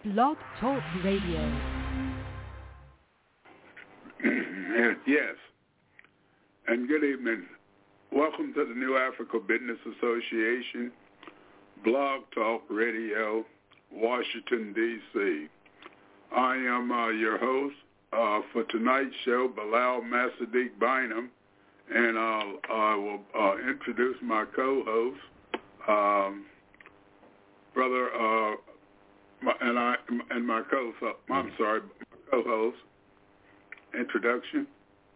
Blog Talk Radio. Yes. And good evening. Welcome to the New Africa Business Association, Blog Talk Radio, Washington, D.C. I am your host for tonight's show, Bilal Masadiq Bynum, and I will introduce my co-host, my co-host. Introduction.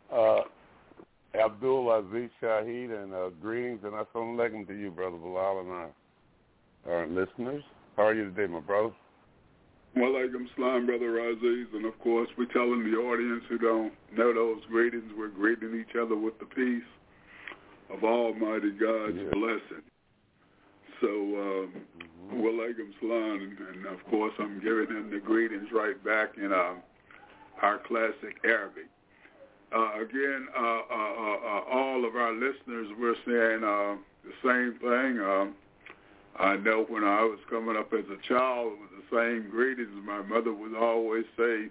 Abdul Aziz Shahid, and greetings and assalamu alaikum to you, Brother Bilal, and our listeners. How are you today, my brother? Walaikum salam, Brother Aziz, and of course we're telling the audience who don't know those greetings, we're greeting each other with the peace of Almighty God's blessing. So, walaikum salam, and of course I'm giving him the greetings right back in our classic Arabic. Again, all of our listeners, we're saying the same thing. I know when I was coming up as a child, it was the same greetings my mother would always say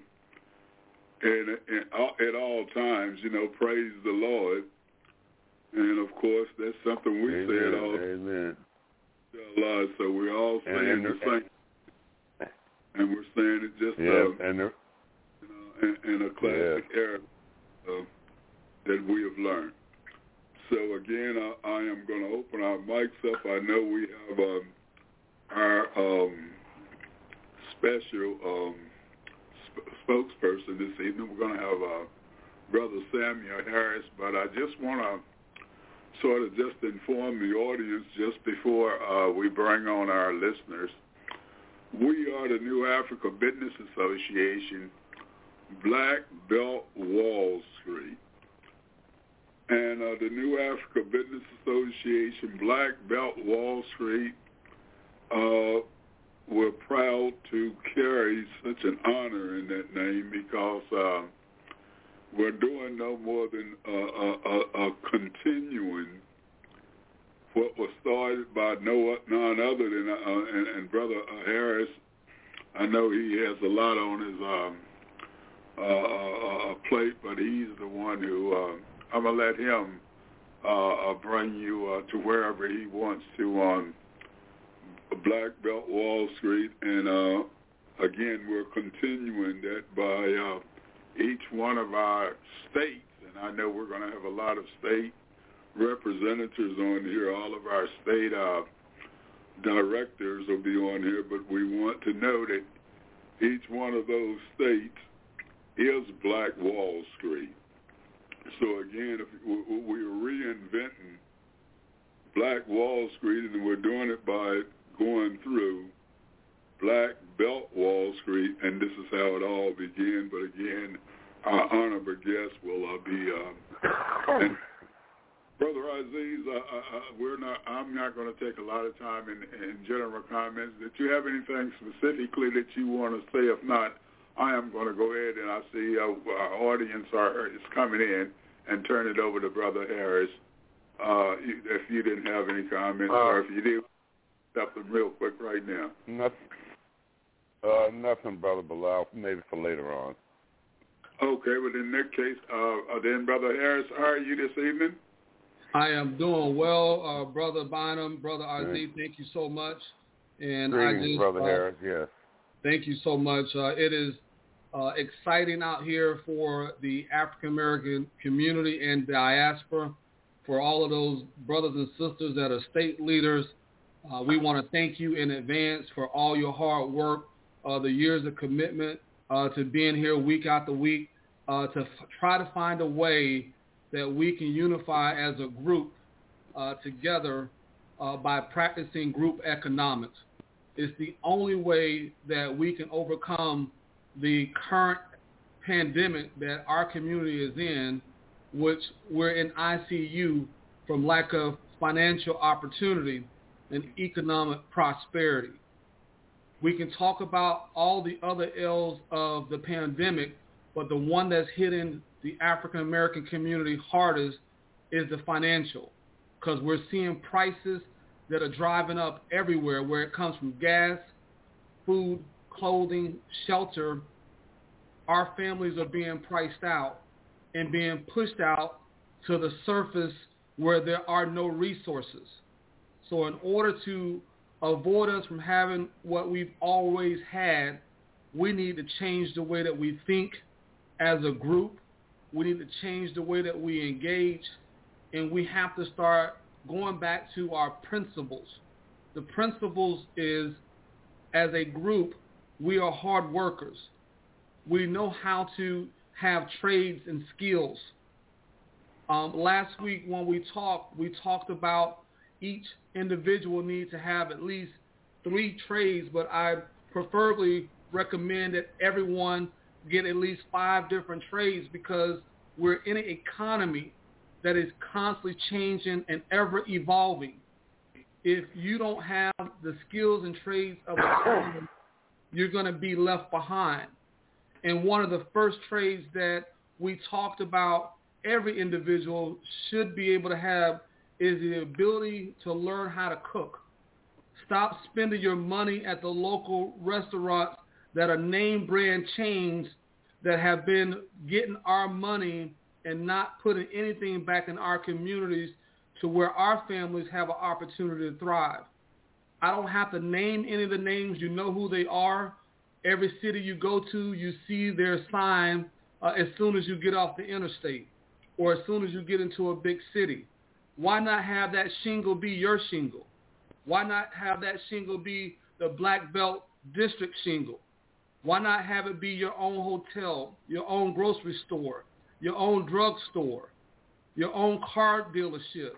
at all times, praise the Lord. And, of course, that's something we say at all. Amen. So we're all saying the same. And we're saying it just in a classic Arabic that we have learned. So again, I am going to open our mics up. I know we have our special spokesperson this evening. We're going to have Brother Samuel Harris, but I just want to sort of just inform the audience just before we bring on our listeners. We are the New Africa Business Association, Black Belt Wall Street. And the New Africa Business Association, Black Belt Wall Street, we're proud to carry such an honor in that name because we're doing no more than continuing what was started by none other than and Brother Harris. I know he has a lot on his plate, but he's the one who I'm going to let him bring you to wherever he wants to on Black Belt Wall Street. And again, we're continuing that by each one of our states. And I know we're going to have a lot of state representatives on here. All of our state directors will be on here, but we want to know that each one of those states is Black Wall Street. So again, if we're reinventing Black Wall Street, and we're doing it by going through Black Belt Wall Street, and this is how it all began. But again, our honorable guest will be and Brother Aziz. I'm not going to take a lot of time in general comments. Did you have anything specifically that you want to say? If not, I am going to go ahead, and I see our audience is coming in, and turn it over to Brother Harris. If you didn't have any comments, or if you did, something real quick right now. Nothing, Brother Bilal, maybe for later on. Okay, well, in that case, then Brother Harris, how are you this evening? I am doing well, Brother Bynum, Brother Aziz, thank you so much. And greetings, Brother Harris, yes. Thank you so much. It is exciting out here for the African-American community and diaspora, for all of those brothers and sisters that are state leaders. We want to thank you in advance for all your hard work, the years of commitment to being here week after week, to try to find a way that we can unify as a group together by practicing group economics. It's the only way that we can overcome the current pandemic that our community is in, which we're in ICU from lack of financial opportunity and economic prosperity. We can talk about all the other ills of the pandemic, but the one that's hitting the African-American community hardest is the financial, because we're seeing prices that are driving up everywhere, where it comes from gas, food, clothing, shelter, our families are being priced out and being pushed out to the surface where there are no resources. So in order to avoid us from having what we've always had, we need to change the way that we think as a group. We need to change the way that we engage, and we have to start going back to our principles. The principles is, as a group, we are hard workers. We know how to have trades and skills. Last week when we talked about each individual needs to have at least 3 trades, but I preferably recommend that everyone get at least 5 different trades, because we're in an economy that is constantly changing and ever evolving. If you don't have the skills and trades of the time, you're going to be left behind. And one of the first trades that we talked about every individual should be able to have is the ability to learn how to cook. Stop spending your money at the local restaurants that are name brand chains that have been getting our money and not putting anything back in our communities to where our families have an opportunity to thrive. I don't have to name any of the names. You know who they are. Every city you go to, you see their sign as soon as you get off the interstate or as soon as you get into a big city. Why not have that shingle be your shingle? Why not have that shingle be the Black Belt District shingle? Why not have it be your own hotel, your own grocery store, your own drugstore, your own car dealership?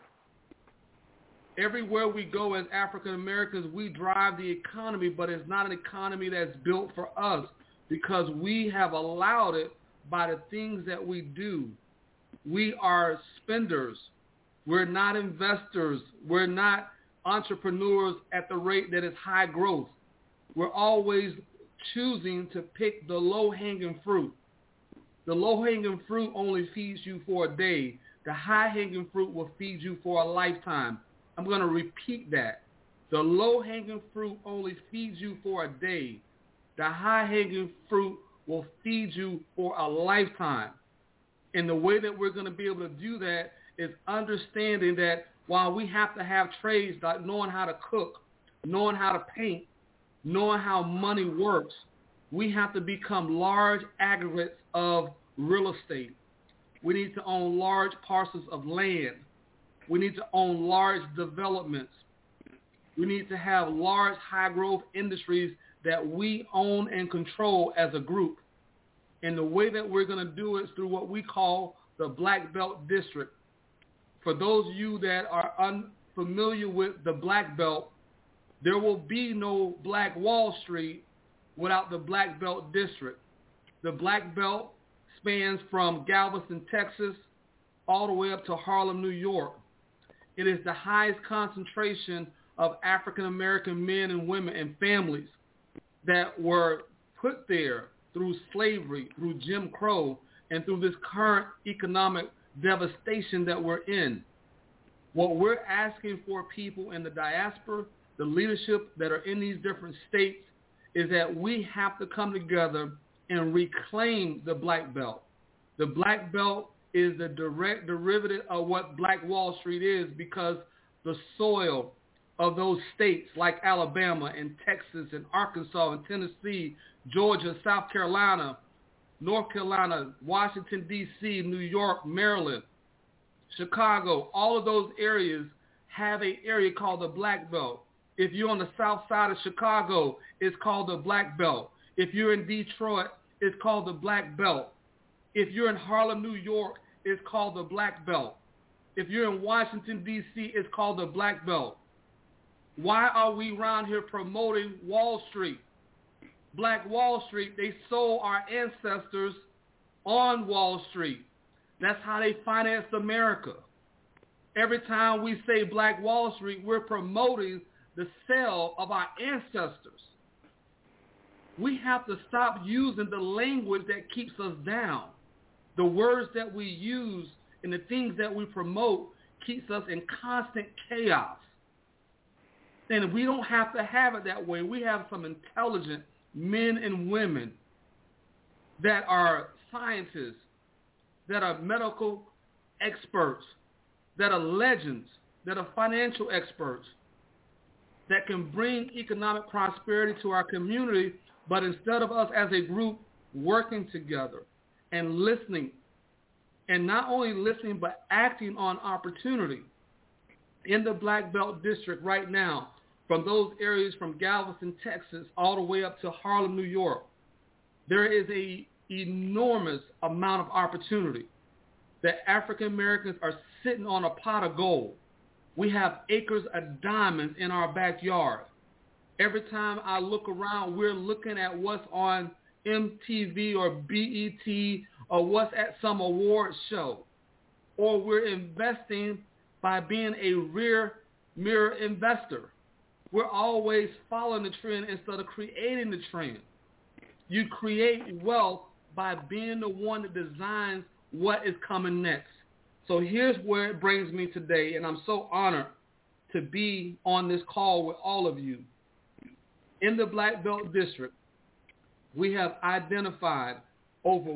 Everywhere we go as African Americans, we drive the economy, but it's not an economy that's built for us because we have allowed it by the things that we do. We are spenders. We're not investors. We're not entrepreneurs at the rate that is high growth. We're always choosing to pick the low-hanging fruit. The low-hanging fruit only feeds you for a day. The high-hanging fruit will feed you for a lifetime. I'm going to repeat that. The low-hanging fruit only feeds you for a day. The high-hanging fruit will feed you for a lifetime. And the way that we're going to be able to do that is understanding that while we have to have trades like knowing how to cook, knowing how to paint, knowing how money works, we have to become large aggregates of real estate. We need to own large parcels of land. We need to own large developments. We need to have large high-growth industries that we own and control as a group. And the way that we're going to do it is through what we call the Black Belt District. For those of you that are unfamiliar with the Black Belt, there will be no Black Wall Street without the Black Belt District. The Black Belt spans from Galveston, Texas, all the way up to Harlem, New York. It is the highest concentration of African-American men and women and families that were put there through slavery, through Jim Crow, and through this current economic devastation that we're in. What we're asking for people in the diaspora, the leadership that are in these different states, is that we have to come together and reclaim the Black Belt. The Black Belt is the direct derivative of what Black Wall Street is, because the soil of those states like Alabama and Texas and Arkansas and Tennessee, Georgia, South Carolina, North Carolina, Washington, D.C., New York, Maryland, Chicago, all of those areas have an area called the Black Belt. If you're on the south side of Chicago, it's called the Black Belt. If you're in Detroit, it's called the Black Belt. If you're in Harlem, New York, it's called the Black Belt. If you're in Washington, D.C., it's called the Black Belt. Why are we around here promoting Wall Street? Black Wall Street, they sold our ancestors on Wall Street. That's how they financed America. Every time we say Black Wall Street, we're promoting the sale of our ancestors. We have to stop using the language that keeps us down. The words that we use and the things that we promote keeps us in constant chaos. And we don't have to have it that way. We have some intelligent men and women that are scientists, that are medical experts, that are legends, that are financial experts, that can bring economic prosperity to our community, but instead of us as a group working together and listening, and not only listening but acting on opportunity. In the Black Belt District right now, from those areas from Galveston, Texas, all the way up to Harlem, New York, there is an enormous amount of opportunity that African Americans are sitting on a pot of gold. We have acres of diamonds in our backyard. Every time I look around, we're looking at what's on MTV or BET or what's at some award show. Or we're investing by being a rear mirror investor. We're always following the trend instead of creating the trend. You create wealth by being the one that designs what is coming next. So here's where it brings me today, and I'm so honored to be on this call with all of you. In the Black Belt District, we have identified over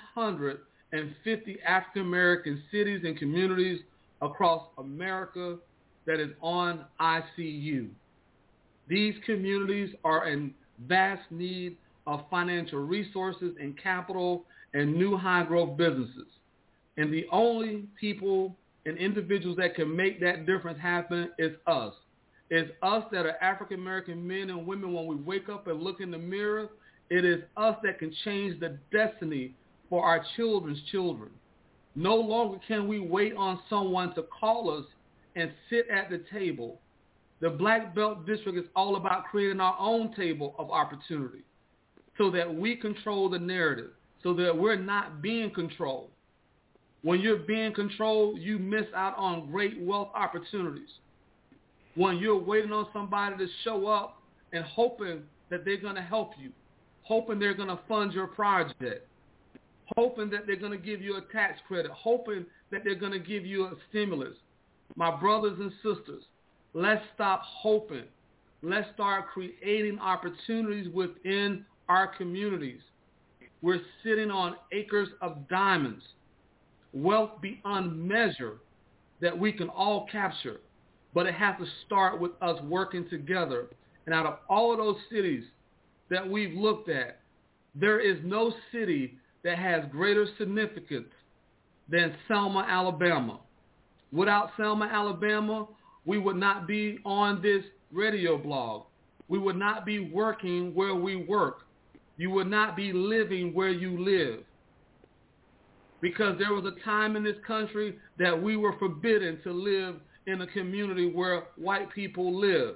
150 African American cities and communities across America that is on ICU. These communities are in vast need of financial resources and capital and new high-growth businesses. And the only people and individuals that can make that difference happen is us. It's us that are African American men and women. When we wake up and look in the mirror, it is us that can change the destiny for our children's children. No longer can we wait on someone to call us and sit at the table. The Black Belt District is all about creating our own table of opportunity so that we control the narrative, so that we're not being controlled. When you're being controlled, you miss out on great wealth opportunities. When you're waiting on somebody to show up and hoping that they're going to help you, hoping they're going to fund your project, hoping that they're going to give you a tax credit, hoping that they're going to give you a stimulus. My brothers and sisters, let's stop hoping. Let's start creating opportunities within our communities. We're sitting on acres of diamonds, wealth beyond measure that we can all capture. But it has to start with us working together. And out of all of those cities that we've looked at, there is no city that has greater significance than Selma, Alabama. Without Selma, Alabama, we would not be on this radio blog. We would not be working where we work. You would not be living where you live. Because there was a time in this country that we were forbidden to live in a community where white people live.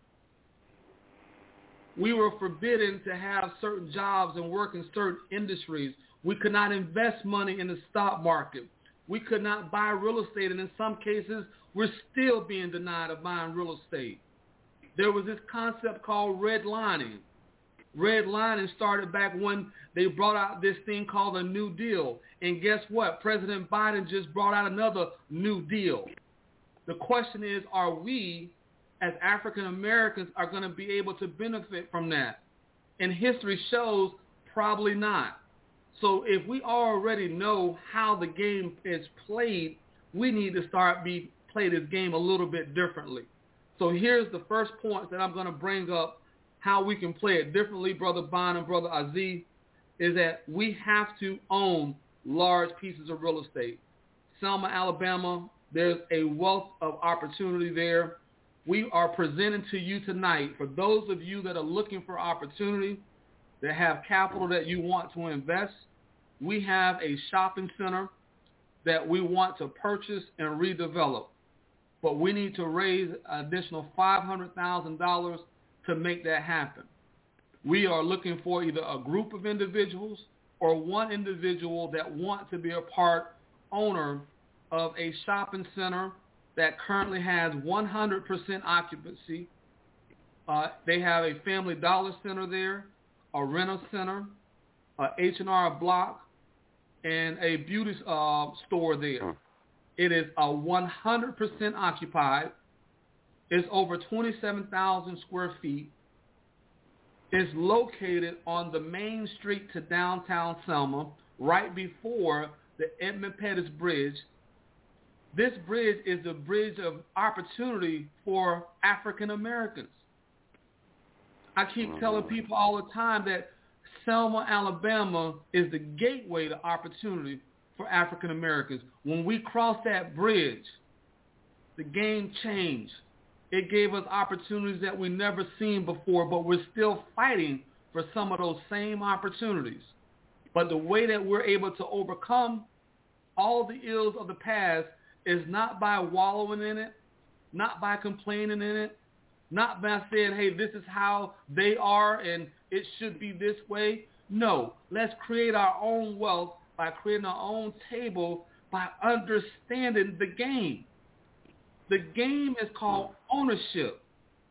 We were forbidden to have certain jobs and work in certain industries. We could not invest money in the stock market. We could not buy real estate, and in some cases, we're still being denied of buying real estate. There was this concept called redlining. Redlining started back when they brought out this thing called a New Deal. And guess what? President Biden just brought out another New Deal. The question is, are we, as African Americans, are going to be able to benefit from that? And history shows probably not. So if we already know how the game is played, we need to start play this game a little bit differently. So here's the first point that I'm going to bring up, how we can play it differently, Brother Bond and Brother Aziz, is that we have to own large pieces of real estate. Selma, Alabama, there's a wealth of opportunity there. We are presenting to you tonight, for those of you that are looking for opportunity, that have capital that you want to invest, we have a shopping center that we want to purchase and redevelop. But we need to raise an additional $500,000 to make that happen. We are looking for either a group of individuals or one individual that want to be a part owner of a shopping center that currently has 100% occupancy. They have a Family Dollar Center there, a rental center, a H&R Block, and a beauty store there. It is 100% occupied. It's over 27,000 square feet. is located on the main street to downtown Selma, right before the Edmund Pettus Bridge. This bridge is a bridge of opportunity for African Americans. I keep telling people all the time that Selma, Alabama is the gateway to opportunity for African Americans. When we crossed that bridge, the game changed. It gave us opportunities that we never seen before, but we're still fighting for some of those same opportunities. But the way that we're able to overcome all the ills of the past is not by wallowing in it, not by complaining in it, not by saying, hey, this is how they are and it should be this way. No, let's create our own wealth by creating our own table, by understanding the game. The game is called ownership.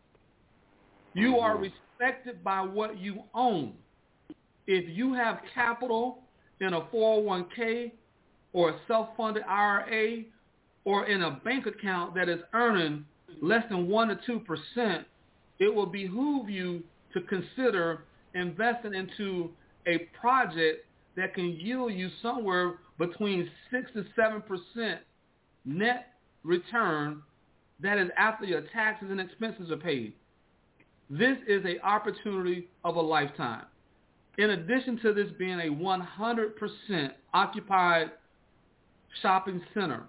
You are respected by what you own. If you have capital in a 401k or a self-funded IRA or in a bank account that is earning less than 1 to 2%, it will behoove you to consider investing into a project that can yield you somewhere between 6 to 7% net return. That is after your taxes and expenses are paid. This is an opportunity of a lifetime. In addition to this being a 100% occupied shopping center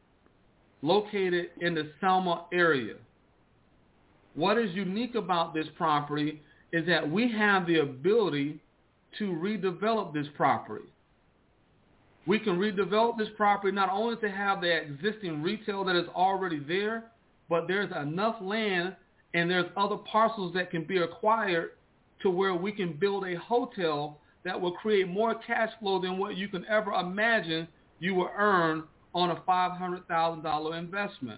located in the Selma area, what is unique about this property is that we have the ability to redevelop this property. We can redevelop this property not only to have the existing retail that is already there, but there's enough land and there's other parcels that can be acquired to where we can build a hotel that will create more cash flow than what you can ever imagine you will earn on a $500,000 investment.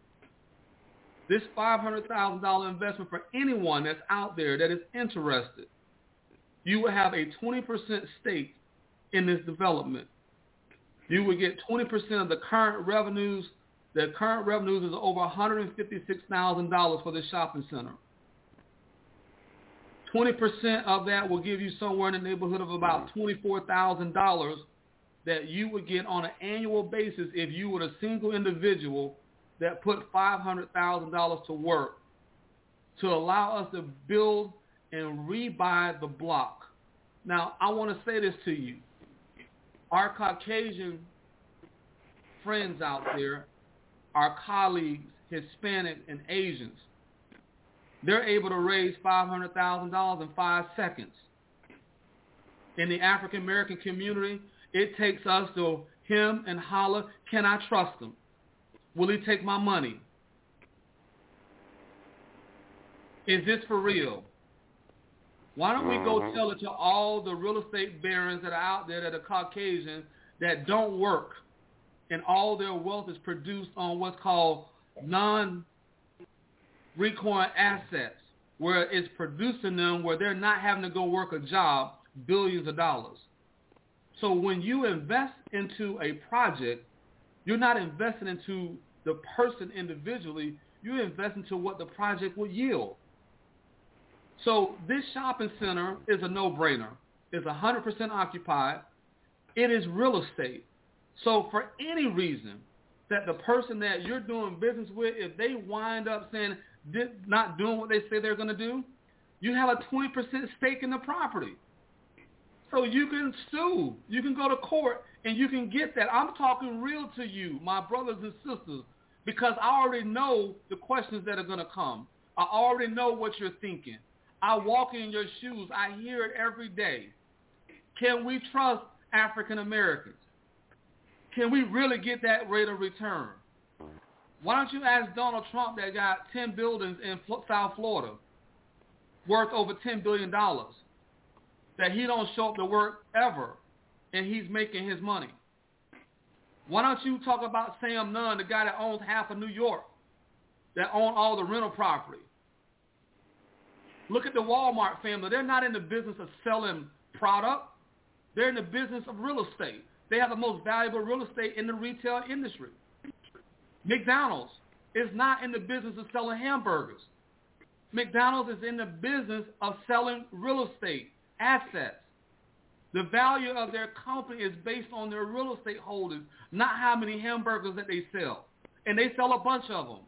This $500,000 investment for anyone that's out there that is interested, you will have a 20% stake in this development. You will get 20% of the current revenues. The current revenues is over $156,000 for this shopping center. 20% of that will give you somewhere in the neighborhood of about $24,000 that you would get on an annual basis if you were a single individual that put $500,000 to work to allow us to build and rebuy the block. Now, I want to say this to you. Our Caucasian friends out there, our colleagues, Hispanic and Asians, they're able to raise $500,000 in 5 seconds. In the African American community, it takes us to him and holler, can I trust him? Will he take my money? Is this for real? Why don't we go tell it to all the real estate barons that are out there that are Caucasian that don't work and all their wealth is produced on what's called non-recoin assets, where it's producing them where they're not having to go work a job, billions of dollars. So when you invest into a project, you're not investing into the person individually, you invest into what the project will yield. So this shopping center is a no-brainer. It's 100% occupied. It is real estate. So for any reason that the person that you're doing business with, if they wind up saying not doing what they say they're going to do, you have a 20% stake in the property. So you can sue. You can go to court and you can get that. I'm talking real to you, my brothers and sisters, because I already know the questions that are going to come. I already know what you're thinking. I walk in your shoes. I hear it every day. Can we trust African Americans? Can we really get that rate of return? Why don't you ask Donald Trump that got 10 buildings in South Florida worth over $10 billion that he don't show up to work ever and he's making his money? Why don't you talk about Sam Nunn, the guy that owns half of New York, that owns all the rental property? Look at the Walmart family. They're not in the business of selling product. They're in the business of real estate. They have the most valuable real estate in the retail industry. McDonald's is not in the business of selling hamburgers. McDonald's is in the business of selling real estate assets. The value of their company is based on their real estate holdings, not how many hamburgers that they sell. And they sell a bunch of them.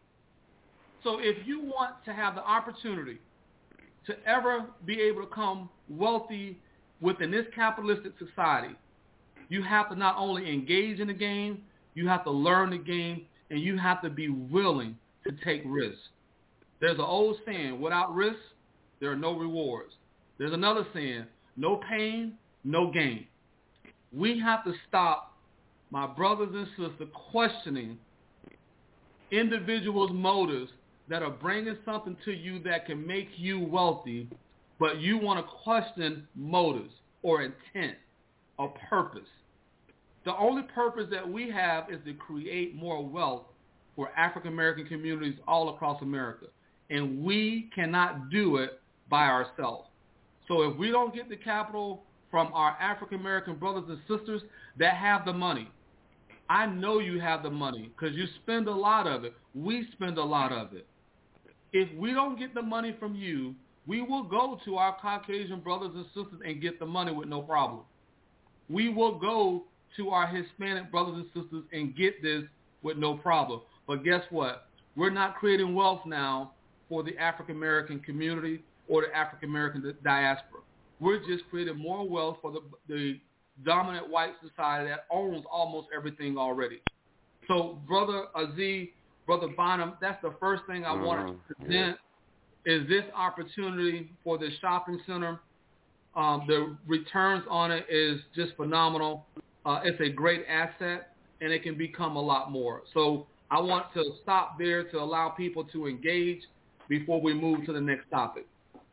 So if you want to have the opportunity to ever be able to become wealthy within this capitalistic society, you have to not only engage in the game, you have to learn the game, and you have to be willing to take risks. There's an old saying, without risk, there are no rewards. There's another saying, no pain, no gain. We have to stop, my brothers and sisters, questioning individuals' motives that are bringing something to you that can make you wealthy, but you want to question motives or intent or purpose. The only purpose that we have is to create more wealth for African-American communities all across America. And we cannot do it by ourselves. So if we don't get the capital from our African-American brothers and sisters that have the money, I know you have the money because you spend a lot of it. We spend a lot of it. If we don't get the money from you, we will go to our Caucasian brothers and sisters and get the money with no problem. We will go to our Hispanic brothers and sisters and get this with no problem. But guess what? We're not creating wealth now for the African-American community or the African-American diaspora. We're just creating more wealth for the dominant white society that owns almost everything already. So, Brother Aziz, Brother Bonham, that's the first thing I wanted to present is this opportunity for the shopping center. The returns on it is just phenomenal. It's a great asset, and it can become a lot more. So I want to stop there to allow people to engage before we move to the next topic.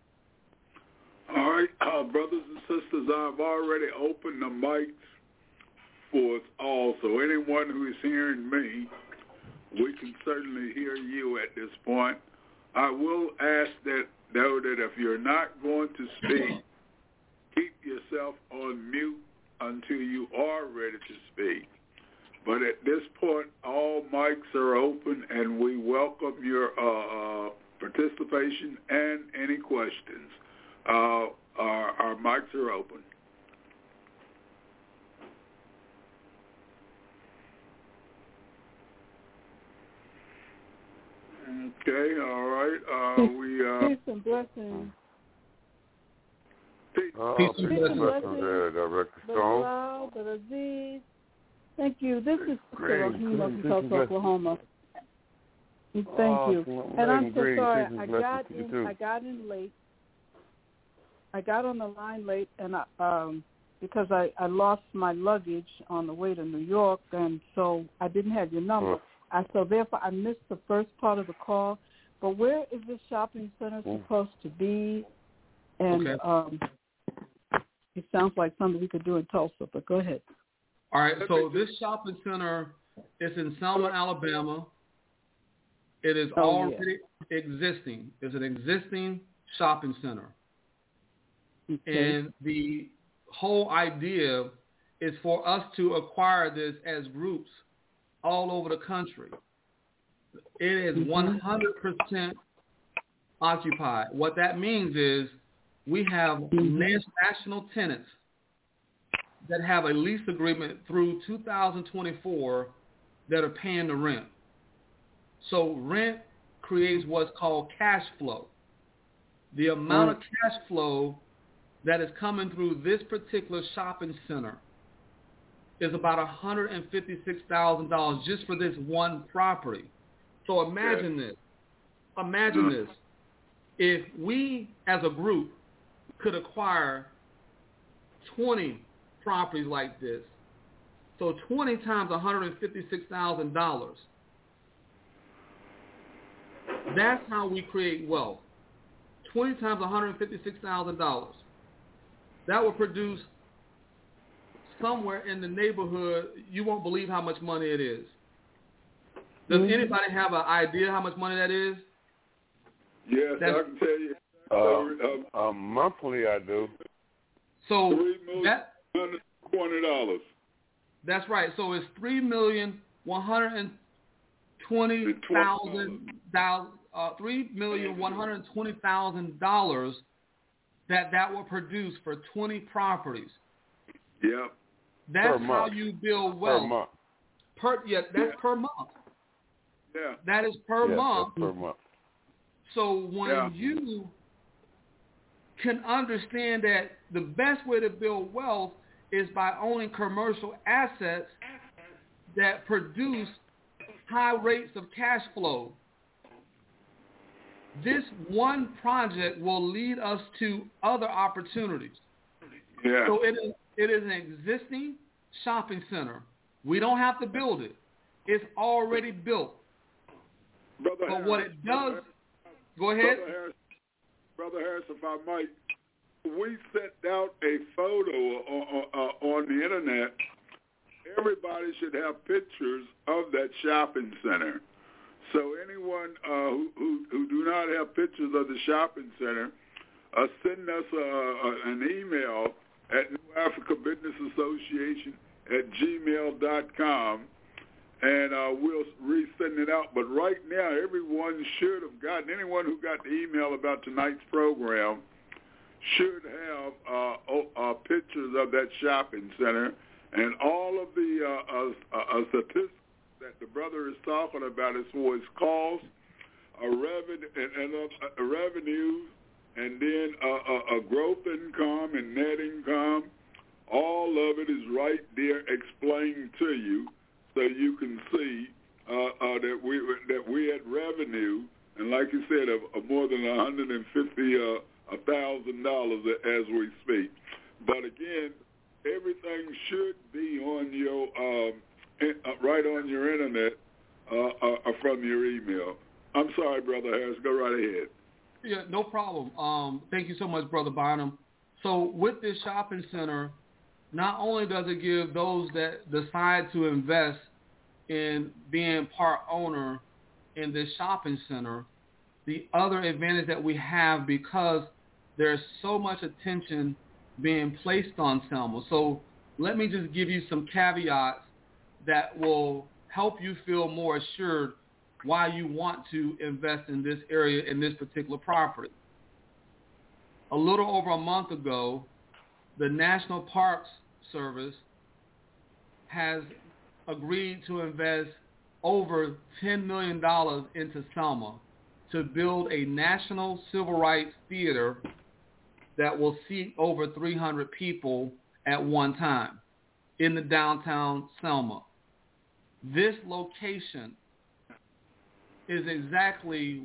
All right, brothers and sisters, I've already opened the mics for us all. So anyone who is hearing me, we can certainly hear you at this point. I will ask that if you're not going to speak, keep yourself on mute until you are ready to speak. But at this point, all mics are open, and we welcome your participation and any questions. Our mics are open. Okay, all right. Peace and blessings. Peace and blessings there, Director Stone. Brother Aziz. Thank you. This is Sister Rahima from Tulsa, Oklahoma. Thank you. And I'm so sorry. I got in late. I got on the line late, and because I lost my luggage on the way to New York, and so I didn't have your number. So therefore, I missed the first part of the call. But where is this shopping center supposed to be? And it sounds like something we could do in Tulsa, but go ahead. All right, so this shopping center is in Selma, Alabama. It is already existing. It's an existing shopping center. Okay. And the whole idea is for us to acquire this as groups all over the country. It is 100% occupied. What that means is we have national tenants that have a lease agreement through 2024 that are paying the rent. So rent creates what's called cash flow. The amount of cash flow that is coming through this particular shopping center is about $156,000 just for this one property. So imagine this. Imagine this. If we as a group could acquire 20 properties like this, so 20 times $156,000, that's how we create wealth. 20 times $156,000. That would produce somewhere in the neighborhood, you won't believe how much money it is. Does anybody have an idea how much money that is? Yes, I can tell you. Monthly, I do. So $3,120,000. That's right. So it's $3,120,000 $3,120,000 that will produce for 20 properties. Yeah. That's how you build wealth. Per month. That's per month. Yeah. That is per month. That's per month. So when you can understand that the best way to build wealth is by owning commercial assets that produce high rates of cash flow, this one project will lead us to other opportunities. Yeah. So it is an existing shopping center. We don't have to build it. It's already built. Brother Harris, what it does, go ahead. Brother Harris, if I might, we sent out a photo on the internet. Everybody should have pictures of that shopping center. So anyone who do not have pictures of the shopping center, send us an email at New Africa Business Association @gmail.com, and we'll resend it out. But right now, everyone should have gotten, anyone who got the email about tonight's program should have pictures of that shopping center, and all of the statistics that the brother is talking about as far as costs, revenue, and then a growth income and net income. All of it is right there explained to you, so you can see that we had revenue, and like you said, of more than $150,000 as we speak. But again, everything should be on your right on your internet from your email. I'm sorry, Brother Harris. Go right ahead. Yeah, no problem. Thank you so much, Brother Bynum. So with this shopping center, not only does it give those that decide to invest in being part owner in this shopping center, the other advantage that we have, because there's so much attention being placed on Selma. So let me just give you some caveats that will help you feel more assured why you want to invest in this area, in this particular property. A little over a month ago, the National Parks Service has agreed to invest over $10 million into Selma to build a national civil rights theater that will seat over 300 people at one time in the downtown Selma. This location is exactly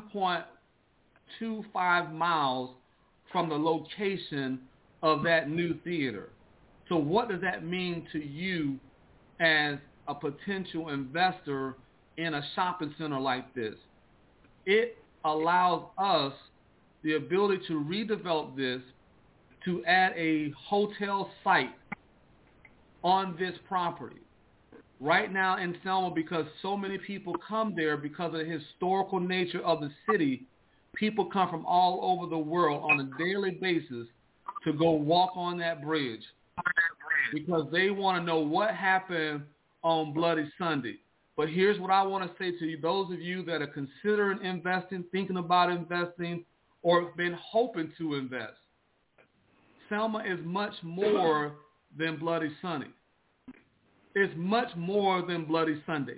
1.25 miles from the location of that new theater. So what does that mean to you as a potential investor in a shopping center like this? It allows us the ability to redevelop this, to add a hotel site on this property. Right now in Selma, because so many people come there because of the historical nature of the city, people come from all over the world on a daily basis to go walk on that bridge because they want to know what happened on Bloody Sunday. But here's what I want to say to you, those of you that are considering investing, thinking about investing, or been hoping to invest. Selma is much more than Bloody Sunday. It's much more than Bloody Sunday.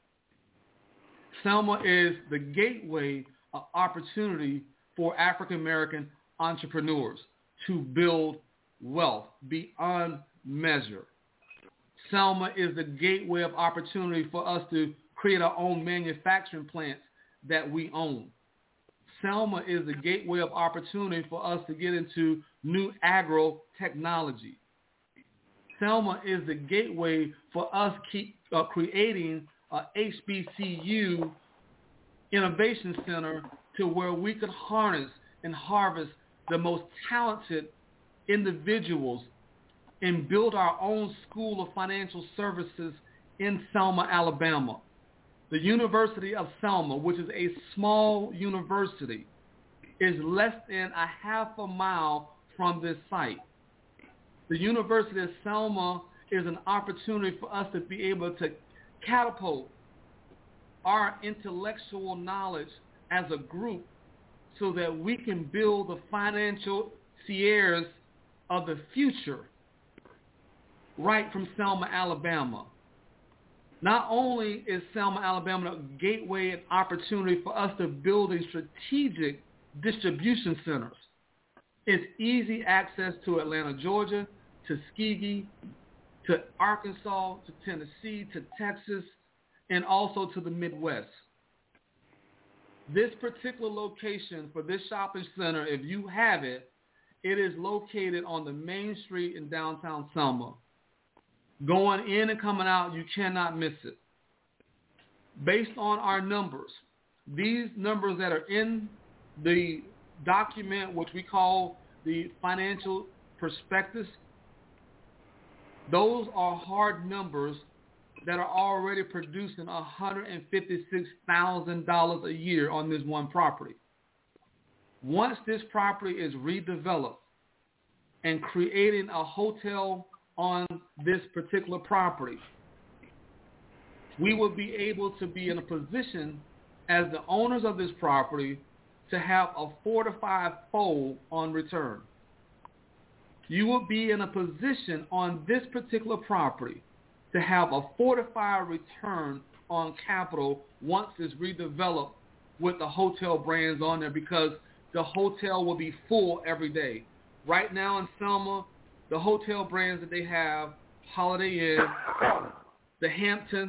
Selma is the gateway of opportunity for African American entrepreneurs to build wealth beyond measure. Selma is the gateway of opportunity for us to create our own manufacturing plants that we own. Selma is the gateway of opportunity for us to get into new agro technology. Selma is the gateway for us creating a HBCU innovation center to where we could harness and harvest the most talented individuals and build our own school of financial services in Selma, Alabama. The University of Selma, which is a small university, is less than a half a mile from this site. The University of Selma is an opportunity for us to be able to catapult our intellectual knowledge as a group so that we can build the financial Sierras of the future right from Selma, Alabama. Not only is Selma, Alabama a gateway and opportunity for us to build a strategic distribution centers. It's easy access to Atlanta, Georgia, to Tuskegee, to Arkansas, to Tennessee, to Texas, and also to the Midwest. This particular location for this shopping center, if you have it, it is located on the main street in downtown Selma. Going in and coming out, you cannot miss it. Based on our numbers, these numbers that are in the document, which we call the financial prospectus, those are hard numbers that are already producing $156,000 a year on this one property. Once this property is redeveloped and creating a hotel on this particular property, we will be able to be in a position as the owners of this property to have a 4 to 5-fold on return. You will be in a position on this particular property to have a 4 to 5 return on capital once it's redeveloped with the hotel brands on there, because the hotel will be full every day. Right now in Selma, the hotel brands that they have, Holiday Inn, the Hampton,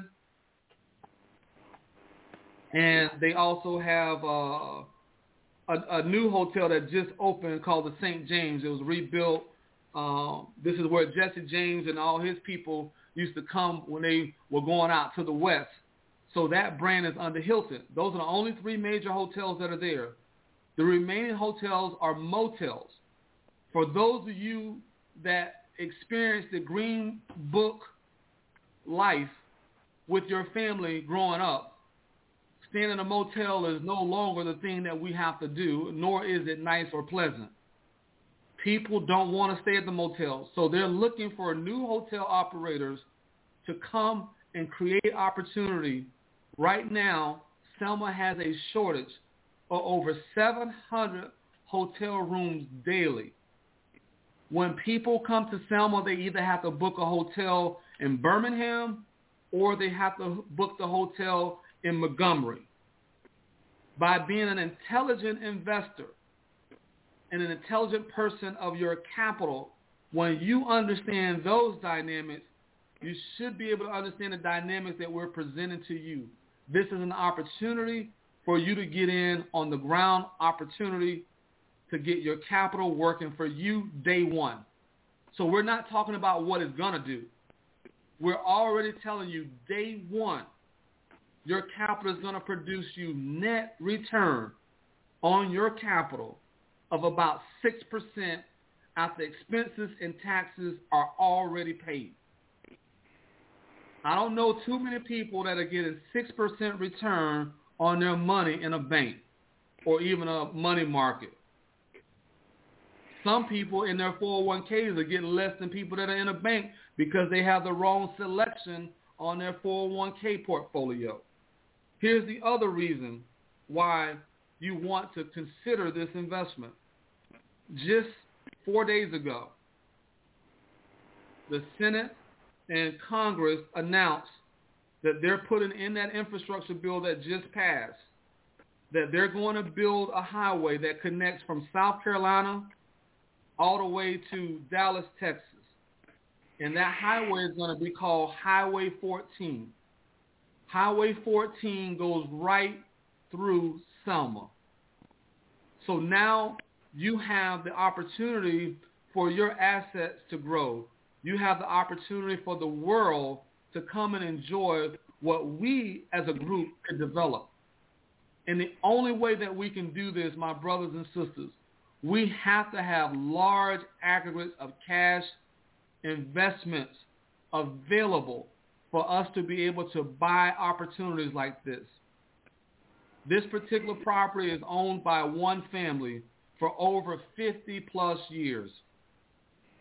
and they also have a new hotel that just opened called the St. James. It was rebuilt. This is where Jesse James and all his people used to come when they were going out to the west. So that brand is under Hilton. Those are the only 3 major hotels that are there. The remaining hotels are motels. For those of you that experienced the Green Book life with your family growing up, staying in a motel is no longer the thing that we have to do, nor is it nice or pleasant. People don't want to stay at the motels, so they're looking for new hotel operators to come and create opportunity. Right now, Selma has a shortage of over 700 hotel rooms daily. When people come to Selma, they either have to book a hotel in Birmingham or they have to book the hotel in Montgomery. By being an intelligent investor and an intelligent person of your capital, when you understand those dynamics, you should be able to understand the dynamics that we're presenting to you. This is an opportunity for you to get in on the ground, opportunity to get your capital working for you day one. So we're not talking about what it's going to do. We're already telling you day one, your capital is going to produce you net return on your capital of about 6% after expenses and taxes are already paid. I don't know too many people that are getting 6% return on their money in a bank or even a money market. Some people in their 401ks are getting less than people that are in a bank because they have the wrong selection on their 401k portfolio. Here's the other reason why you want to consider this investment. Just 4 days ago, the Senate and Congress announced that they're putting in that infrastructure bill that just passed, that they're going to build a highway that connects from South Carolina all the way to Dallas, Texas. And that highway is going to be called Highway 14. Highway 14 goes right through Selma. So now you have the opportunity for your assets to grow. You have the opportunity for the world to come and enjoy what we as a group can develop. And the only way that we can do this, my brothers and sisters, we have to have large aggregates of cash investments available for us to be able to buy opportunities like this. This particular property is owned by one family for over 50 plus years.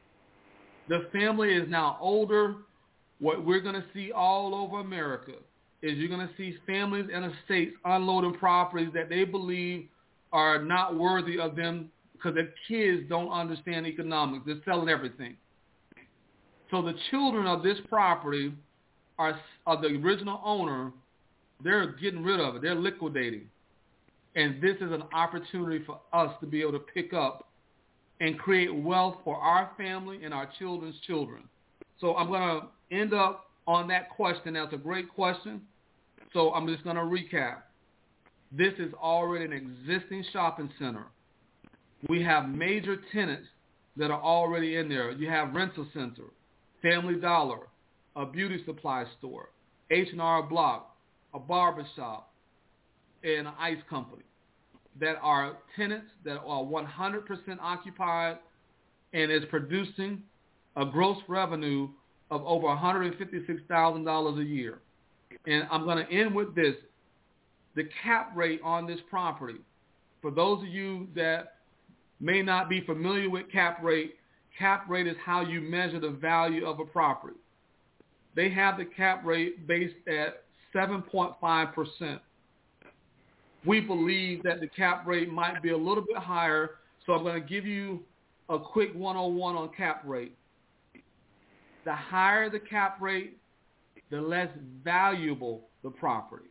The family is now older. What we're going to see all over America, is you're going to see families and estates unloading properties that they believe are not worthy of them because their kids don't understand economics. They're selling everything. So the children of this property are the original owner. They're getting rid of it. They're liquidating. And this is an opportunity for us to be able to pick up and create wealth for our family and our children's children. So I'm going to end up on that question. That's a great question. So I'm just going to recap. This is already an existing shopping center. We have major tenants that are already in there. You have Rental Center, Family Dollar, a beauty supply store, H&R Block, a barbershop, and an ice company that are tenants that are 100% occupied and is producing a gross revenue of over $156,000 a year. And I'm going to end with this. The cap rate on this property, for those of you that may not be familiar with cap rate is how you measure the value of a property. They have the cap rate based at 7.5%. We believe that the cap rate might be a little bit higher, so I'm going to give you a quick 101 on cap rate. The higher the cap rate, the less valuable the property.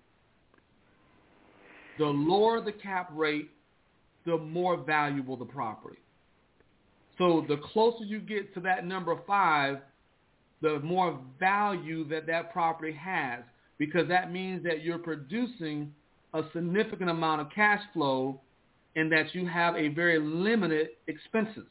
The lower the cap rate, the more valuable the property. So the closer you get to that number 5, the more value that property has, because that means that you're producing a significant amount of cash flow and that you have a very limited expenses.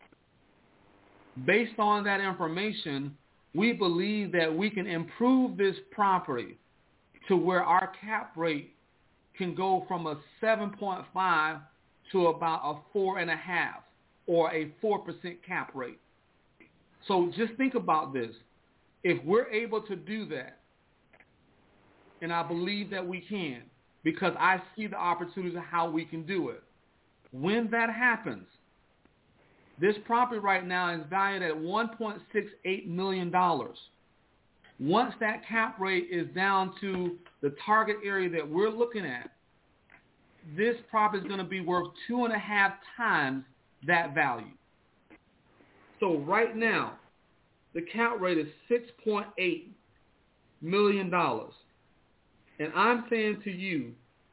Based on that information, we believe that we can improve this property to where our cap rate can go from a 7.5 to about a 4.5 or a 4% cap rate. So just think about this. If we're able to do that, and I believe that we can, because I see the opportunities of how we can do it. When that happens, this property right now is valued at $1.68 million. Once that cap rate is down to the target area that we're looking at, this property is going to be worth 2.5 times that value. So right now, the cap rate is $6.8 million. And I'm saying to you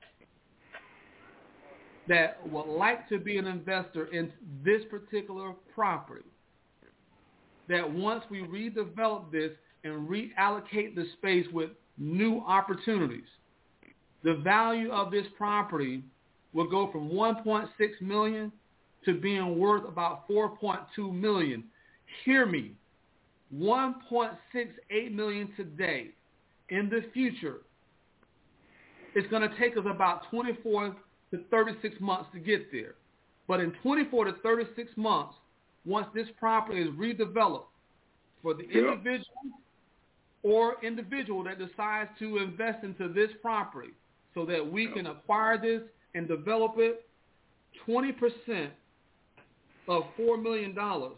that would like to be an investor in this particular property, that once we redevelop this and reallocate the space with new opportunities, the value of this property will go from $1.6 million to being worth about $4.2 million. Hear me. $1.68 million today. In the future, it's going to take us about 24 to 36 months to get there. But in 24 to 36 months, once this property is redeveloped for the individual that decides to invest into this property so that we can acquire this and develop it, 20% of $4 million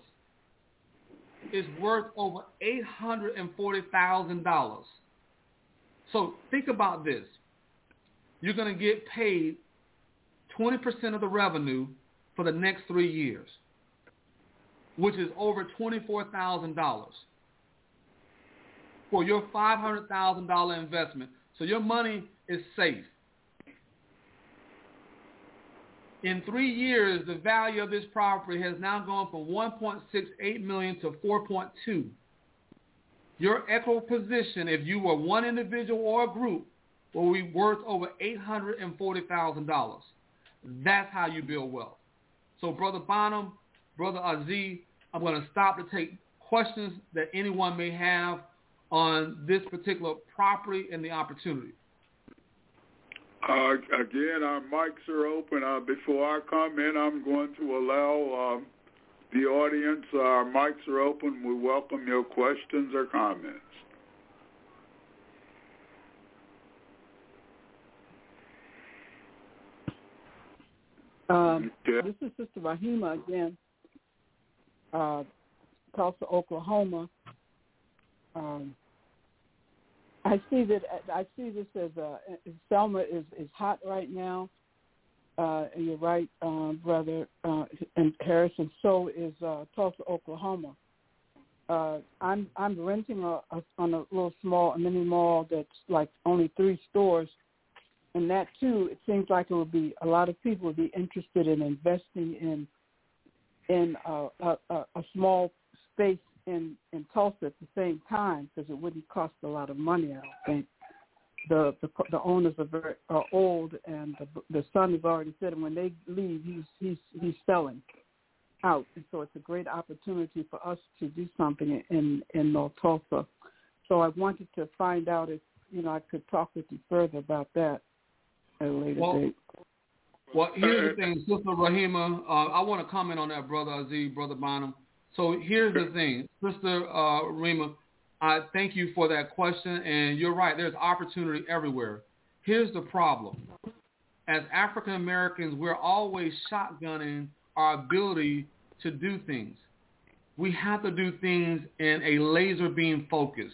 is worth over $840,000. So think about this. You're going to get paid 20% of the revenue for the next 3 years, which is over $24,000 for your $500,000 investment. So your money is safe. In 3 years, the value of this property has now gone from $1.68 million to $4.2. Your equity position, if you were one individual or a group, will be worth over $840,000. That's how you build wealth. So, Brother Bonham, Brother Aziz, I'm going to stop to take questions that anyone may have on this particular property and the opportunity. Again, our mics are open. Before I come in, I'm going to allow the audience, our mics are open. We welcome your questions or comments. This is Sister Rahima again, Tulsa, Oklahoma. I see this as Selma is hot right now. And you're right, brother, and Harrison. So is Tulsa, Oklahoma. I'm renting on a little small mini mall that's like only 3 stores, and that too, it seems like it would be a lot of people would be interested in investing in a small space in Tulsa at the same time, because it wouldn't cost a lot of money. I don't think. The owners are old, and the son has already said, and when they leave, he's selling out, and so it's a great opportunity for us to do something in North Tulsa. So I wanted to find out if I could talk with you further about that at a later date. Well, here's the thing, Sister Rahima. I want to comment on that, Brother Aziz, Brother Bonham. So here's the thing, Sister Rahima. I thank you for that question, and you're right. There's opportunity everywhere. Here's the problem. As African Americans, we're always shotgunning our ability to do things. We have to do things in a laser beam focus.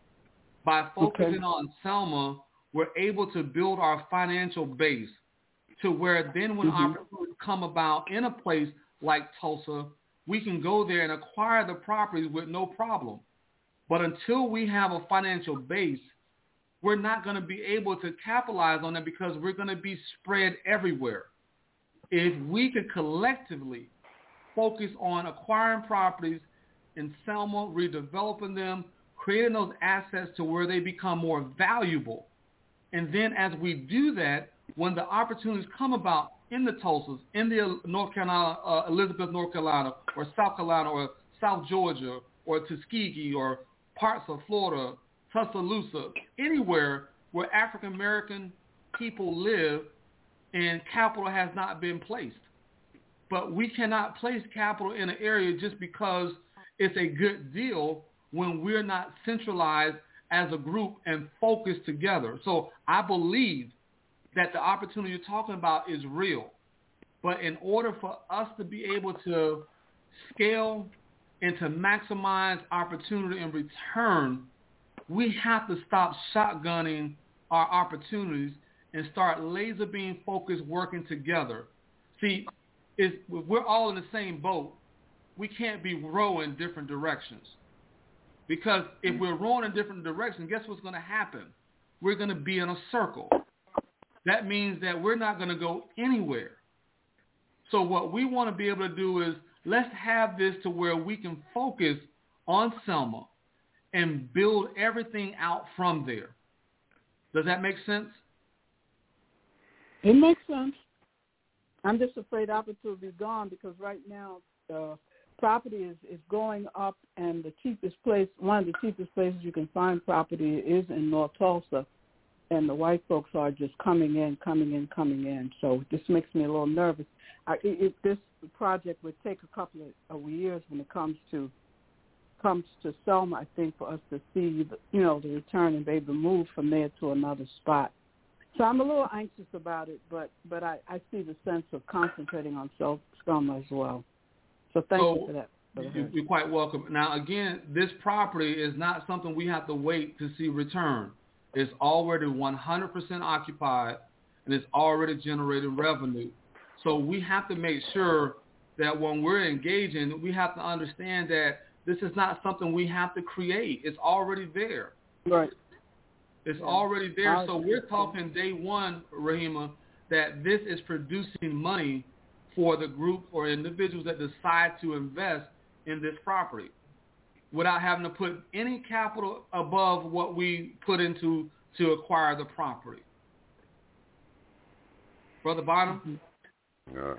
By focusing on Selma, we're able to build our financial base to where then when opportunities come about in a place like Tulsa, we can go there and acquire the properties with no problem. But until we have a financial base, we're not going to be able to capitalize on it because we're going to be spread everywhere. If we could collectively focus on acquiring properties in Selma, redeveloping them, creating those assets to where they become more valuable, and then as we do that, when the opportunities come about in the Tulsas, in the North Carolina, Elizabeth, North Carolina, or South Carolina, or South Georgia, or Tuskegee, or parts of Florida, Tuscaloosa, anywhere where African American people live and capital has not been placed. But we cannot place capital in an area just because it's a good deal when we're not centralized as a group and focused together. So I believe that the opportunity you're talking about is real. But in order for us to be able to scale and to maximize opportunity and return, we have to stop shotgunning our opportunities and start laser beam focused working together. See, we're all in the same boat. We can't be rowing different directions. Because if we're rowing in different directions, guess what's going to happen? We're going to be in a circle. That means that we're not going to go anywhere. So what we want to be able to do is let's have this to where we can focus on Selma and build everything out from there. Does that make sense? It makes sense. I'm just afraid opportunity will be gone because right now property is going up, and the cheapest place, one of the cheapest places you can find property is in North Tulsa, and the white folks are just coming in. So this makes me a little nervous. If this project would take a couple of years when it comes to Selma, I think, for us to see the return and be able to move from there to another spot. So I'm a little anxious about it, but I see the sense of concentrating on Selma as well. So thank you for that. You're quite welcome. Now, again, this property is not something we have to wait to see return. It's already 100% occupied, and it's already generating revenue. So we have to make sure that when we're engaging, we have to understand that this is not something we have to create. It's already there. Right. It's already there. So we're talking day one, Rahima, that this is producing money for the group or individuals that decide to invest in this property without having to put any capital above what we put into to acquire the property. Brother Bonham? Yes.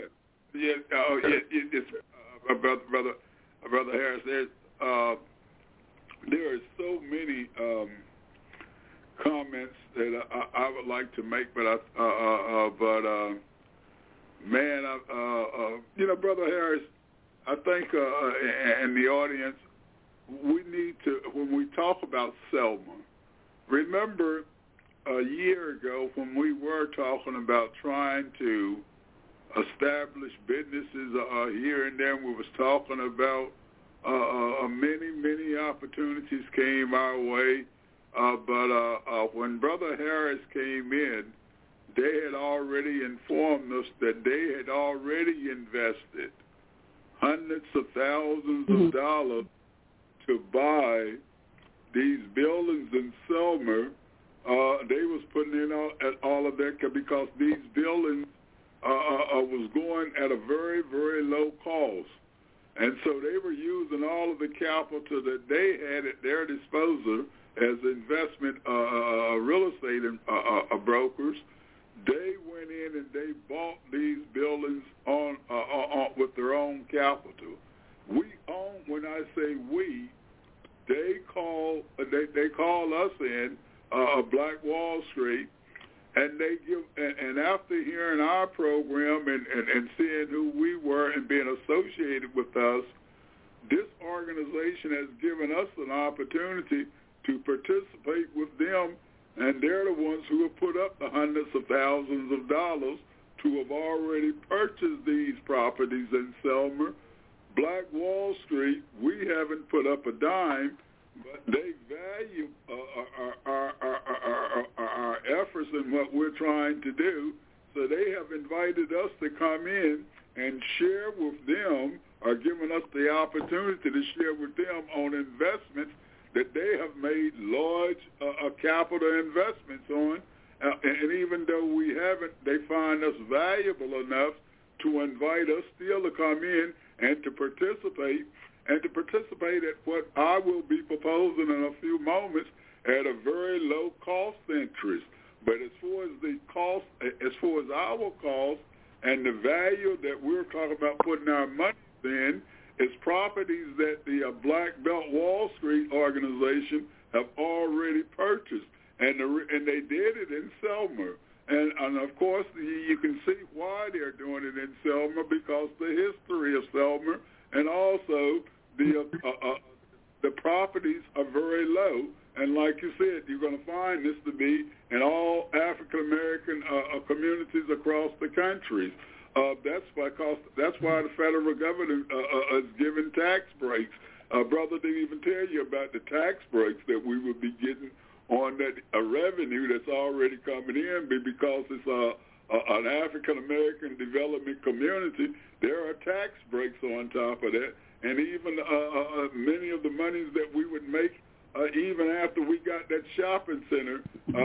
Brother Harris, there are so many comments that I would like to make, but Brother Harris, I think, and the audience, we need to, when we talk about Selma, remember a year ago when we were talking about trying to establish businesses here and there, we was talking about many opportunities came our way. But when Brother Harris came in, they had already informed us that they had already invested hundreds of thousands of dollars to buy these buildings in Selmer. They was putting in all of that because these buildings was going at a very, very low cost. And so they were using all of the capital that they had at their disposal as investment real estate brokers. They went in and they bought these buildings on with their own capital. We own. When I say we, they call us in Black Wall Street, and they give. And after hearing our program and seeing who we were and being associated with us, this organization has given us an opportunity to participate with them, and they're the ones who have put up the hundreds of thousands of dollars to have already purchased these properties in Selmer. Black Wall Street, we haven't put up a dime, but they value our efforts and what we're trying to do, so they have invited us to come in and share with them, or given us the opportunity to share with them on investments that they have made large capital investments on. And even though we haven't, they find us valuable enough to invite us still to come in and to participate at what I will be proposing in a few moments at a very low cost interest. But as far as the cost, as far as our cost and the value that we're talking about putting our money in, is properties that the Black Belt Wall Street organization have already purchased, and they did it in Selmer. And of course, you can see why they're doing it in Selmer, because the history of Selmer, and also the properties are very low. And like you said, you're going to find this to be in all African American communities across the country. That's why the federal government is giving tax breaks. Brother didn't even tell you about the tax breaks that we would be getting on that revenue that's already coming in, because it's an African American development community. There are tax breaks on top of that, and even many of the monies that we would make even after we got that shopping center,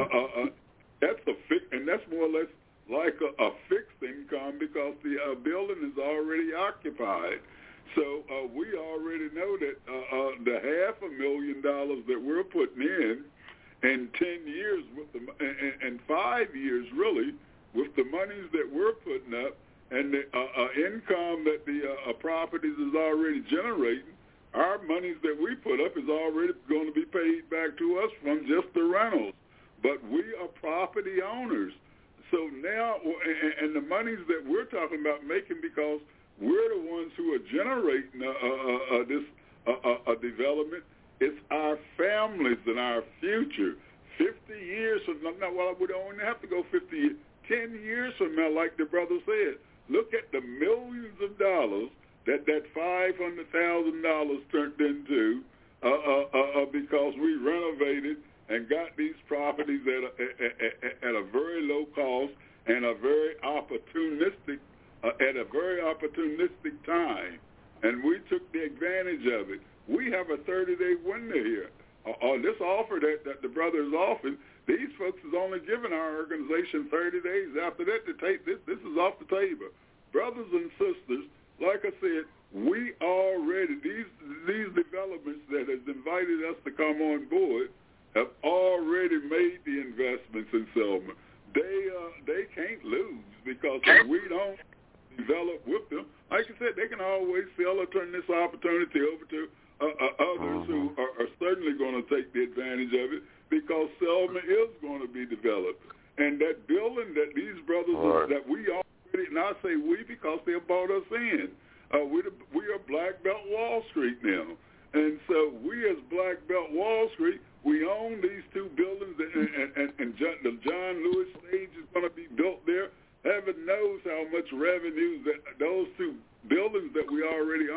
that's more or less like a fixed income, because the building is already occupied. So we already know that the $500,000 that we're putting in 10 years and 5 years really, with the monies that we're putting up and the income that the properties is already generating, our monies that we put up is already going to be paid back to us from just the rentals. But we are property owners. So now, and the monies that we're talking about making, because we're the ones who are generating this development, it's our families and our future. 50 years from now, well, we don't have to go 50 years. 10 years from now, like the brother said, look at the millions of dollars that $500,000 turned into because we renovated and got these properties at a very low cost and a very opportunistic at a very opportunistic time, and we took the advantage of it. We have a 30-day window here. On this offer that the brother is offering, these folks is only giving our organization 30 days. After that, to take this is off the table. Brothers and sisters, like I said, we already, these developments that has invited us to come on board have already made the investments in Selma. They can't lose, because if we don't develop with them, like I said, they can always sell or turn this opportunity over to others who are certainly going to take the advantage of it, because Selma is going to be developed. And that building that these brothers, that we already, and I say we because they brought us in, we are Black Belt Wall Street now. And so we as Black Belt Wall Street, we own these two buildings, and the John Lewis stage is going to be built there. Heaven knows how much revenue that those two buildings that we already own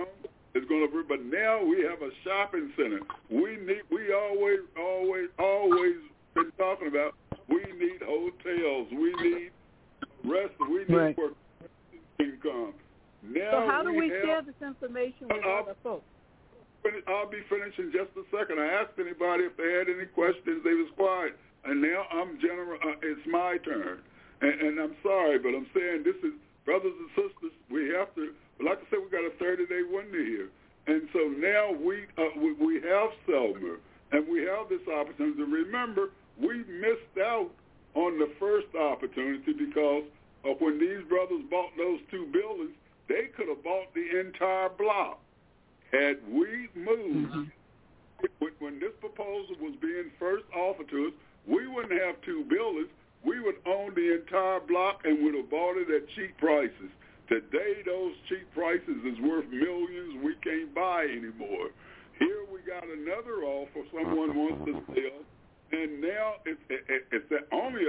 It's going to be, but now we have a shopping center. We always been talking about. We need hotels. We need restaurants. We need work income. Now so how do we share this information with other folks? I'll be finishing just a second. I asked anybody if they had any questions. They was quiet. And now it's my turn. And I'm sorry, but I'm saying this is, brothers and sisters, we have to, like I said, we got a 30-day window here. And so now we have Selmer, and we have this opportunity. Remember, we missed out on the first opportunity because of when these brothers bought those two buildings, they could have bought the entire block. Had we moved, when this proposal was being first offered to us, we wouldn't have two buildings. We would own the entire block and would have bought it at cheap prices. Today, those cheap prices is worth millions. We can't buy anymore. Here we got another offer. Someone wants to sell, and now it's only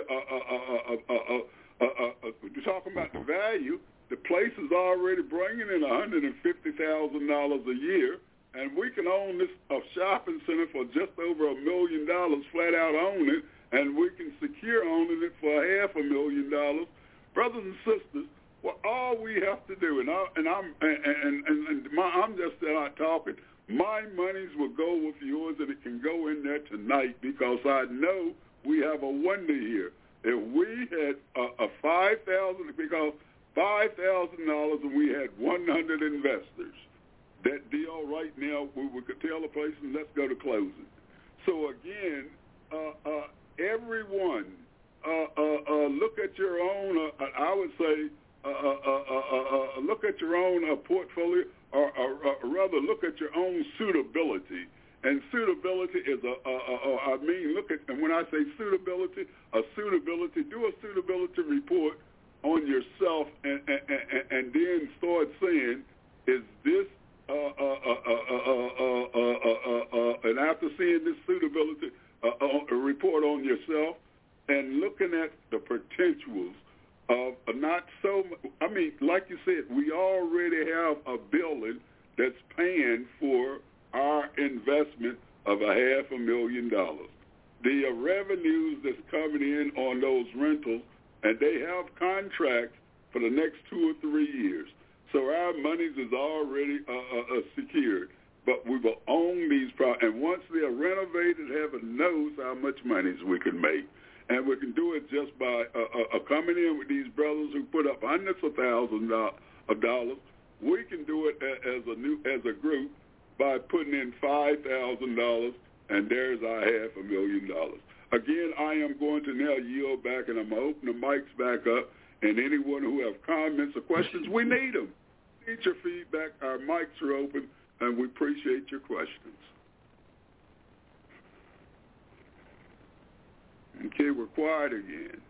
you're talking about the value. The place is already bringing in $150,000 a year, and we can own this shopping center for just over $1 million, flat out own it, and we can secure owning it for $500,000. Brothers and sisters, well, all we have to do, I'm just not talking. My monies will go with yours, and it can go in there tonight because I know we have a wonder here. If we had a $5,000, because $5,000 and we had 100 investors. That deal right now, we could tell the place and let's go to closing. So again, everyone, look at your own. I would say, look at your own portfolio, or rather, look at your own suitability. And suitability is look at. And when I say suitability, do a suitability report on yourself, and then start saying, is this, and after seeing this suitability report on yourself, and looking at the potentials of not so, I mean, like you said, we already have a building that's paying for our investment of $500,000. The revenues that's coming in on those rentals, and they have contracts for the next 2 or 3 years. So our monies is already secured. But we will own these properties. And once they're renovated, heaven knows how much monies we can make. And we can do it just by coming in with these brothers who put up hundreds of thousands of dollars. We can do it as a group by putting in $5,000, and there's our $500,000. Again, I am going to now yield back, and I'm going to open the mics back up. And anyone who have comments or questions, we need them. We need your feedback. Our mics are open, and we appreciate your questions. Okay, we're quiet again.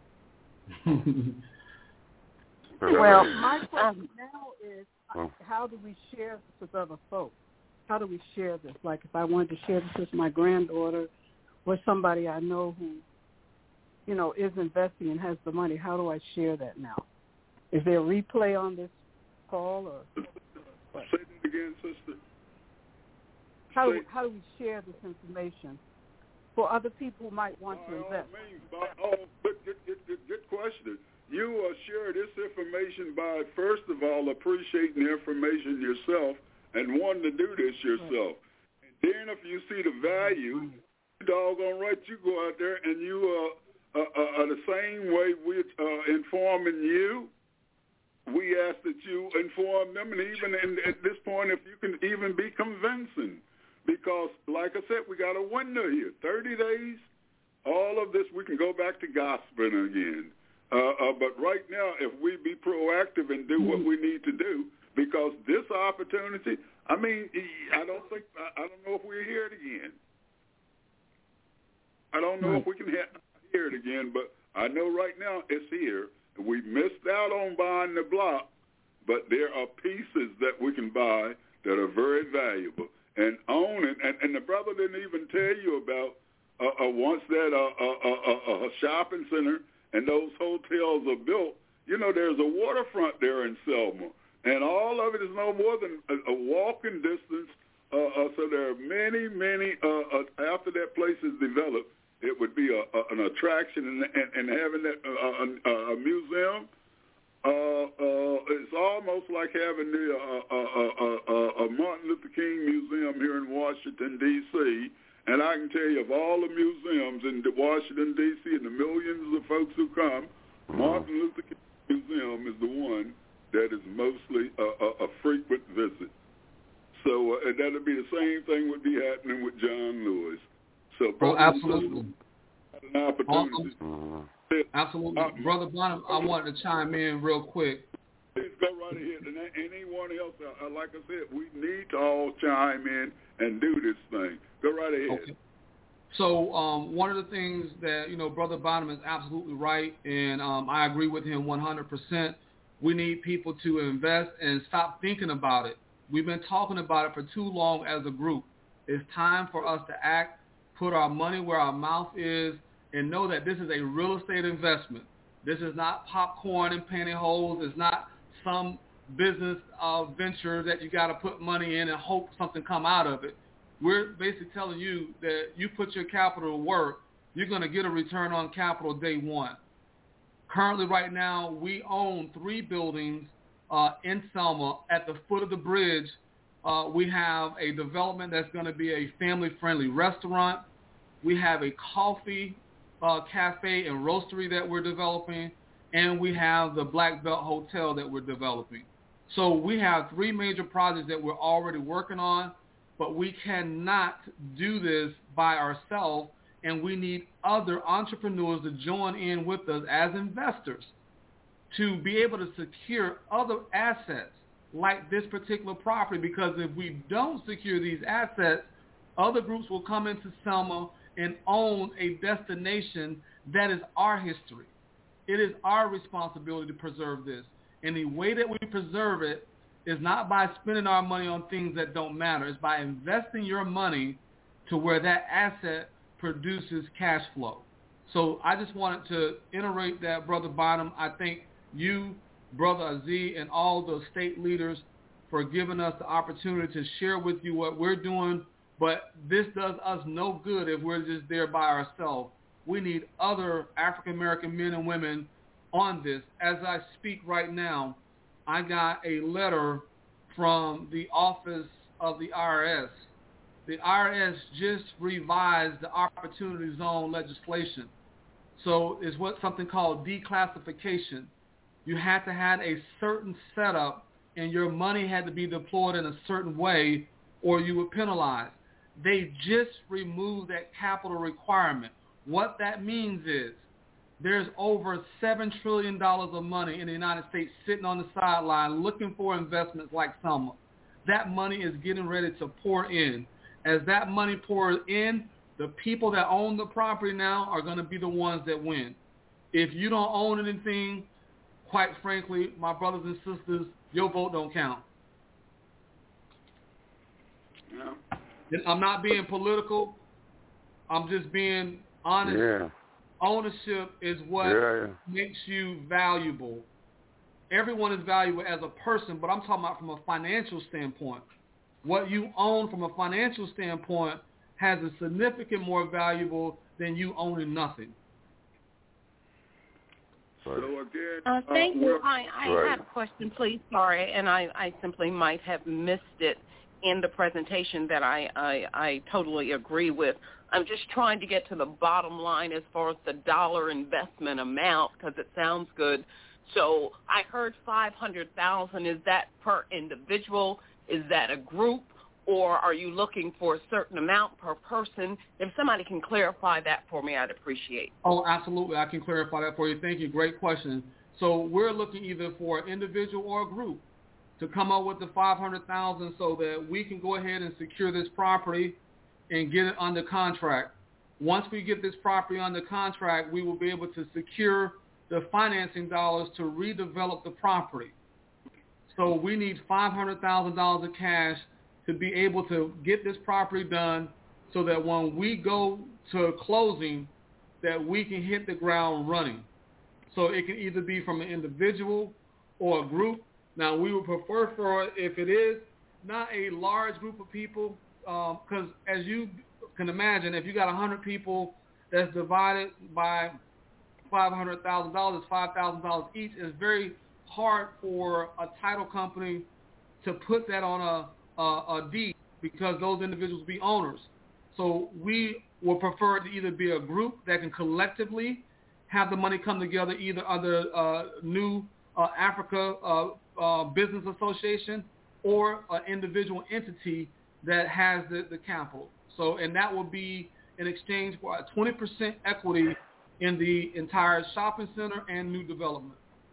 Well, my question now is, how do we share this with other folks? How do we share this? Like, if I wanted to share this with my granddaughter or somebody I know who, you know, is investing and has the money, how do I share that now? Is there a replay on this call? Or what? Say it again, sister. How do we share this information for other people who might want to invest? Good question. You will share this information by, first of all, appreciating the information yourself and wanting to do this yourself. Right. And then if you see the value, doggone right, you go out there and you are the same way we're informing you. We ask that you inform them, and even at this point, if you can even be convincing. Because, like I said, we got a window here, 30 days. All of this, we can go back to gossiping again. But right now, if we be proactive and do what we need to do, because this opportunity, I mean, I don't know if we'll hear it again. I don't know if we can hear it again, but I know right now it's here. We missed out on buying the block, but there are pieces that we can buy that are very valuable. And own it, and the brother didn't even tell you about once that a shopping center and those hotels are built, you know, there's a waterfront there in Selma. And all of it is no more than a walking distance. So there are many, after that place is developed, it would be an attraction, and having that a museum. It's almost like having a Martin Luther King Museum here in Washington, D.C., and I can tell you, of all the museums in Washington, D.C., and the millions of folks who come, Martin Luther King Museum is the one that is mostly a frequent visit. So that'll be the same thing would be happening with John Lewis. So absolutely. An opportunity. Absolutely. Brother Bonham, I wanted to chime in real quick. Please go right ahead. And anyone else, like I said, we need to all chime in and do this thing. Go right ahead. Okay. So one of the things that, Brother Bonham is absolutely right, and I agree with him 100%. We need people to invest and stop thinking about it. We've been talking about it for too long as a group. It's time for us to act, put our money where our mouth is, and know that this is a real estate investment. This is not popcorn and pantyhose. It's not some business venture that you got to put money in and hope something come out of it. We're basically telling you that you put your capital to work, you're going to get a return on capital day one. Currently, right now, we own 3 buildings in Selma. At the foot of the bridge, we have a development that's going to be a family-friendly restaurant. We have a coffee cafe and roastery that we're developing, and we have the Black Belt Hotel that we're developing. So we have 3 major projects that we're already working on, but we cannot do this by ourselves, and we need other entrepreneurs to join in with us as investors to be able to secure other assets like this particular property, because if we don't secure these assets, other groups will come into Selma and own a destination that is our history. It is our responsibility to preserve this. And the way that we preserve it is not by spending our money on things that don't matter. It's by investing your money to where that asset produces cash flow. So I just wanted to iterate that, Brother Bonham. I thank you, Brother Aziz, and all the state leaders for giving us the opportunity to share with you what we're doing. But this does us no good if we're just there by ourselves. We need other African-American men and women on this. As I speak right now, I got a letter from the Office of the IRS. The IRS just revised the Opportunity Zone legislation. So it's something called declassification. You had to have a certain setup, and your money had to be deployed in a certain way, or you were penalized. They just removed that capital requirement. What that means is there's over $7 trillion of money in the United States sitting on the sideline looking for investments like Selma. That money is getting ready to pour in. As that money pours in, the people that own the property now are going to be the ones that win. If you don't own anything, quite frankly, my brothers and sisters, your vote don't count. Yeah. I'm not being political. I'm just being honest. Yeah. Ownership is what makes you valuable. Everyone is valuable as a person, but I'm talking about from a financial standpoint. What you own from a financial standpoint has a significant more valuable than you owning nothing. So again, thank you. I have a question, please. Sorry, and I simply might have missed it in the presentation that I totally agree with. I'm just trying to get to the bottom line as far as the dollar investment amount, because it sounds good. So I heard $500,000. Is that per individual? Is that a group? Or are you looking for a certain amount per person? If somebody can clarify that for me, I'd appreciate it. Oh, absolutely. I can clarify that for you. Thank you. Great question. So we're looking either for an individual or a group to come up with the $500,000 so that we can go ahead and secure this property and get it under contract. Once we get this property under contract, we will be able to secure the financing dollars to redevelop the property. So we need $500,000 of cash to be able to get this property done so that when we go to closing, that we can hit the ground running. So it can either be from an individual or a group. Now, we would prefer for if it is not a large group of people, because as you can imagine, if you got 100 people that's divided by $500,000, $5,000 each, it's very hard for a title company to put that on a deed because those individuals be owners. So we would prefer it to either be a group that can collectively have the money come together, either under New Africa Business Association or an individual entity that has the capital. So, and that will be in exchange for a 20% equity in the entire shopping center and new development.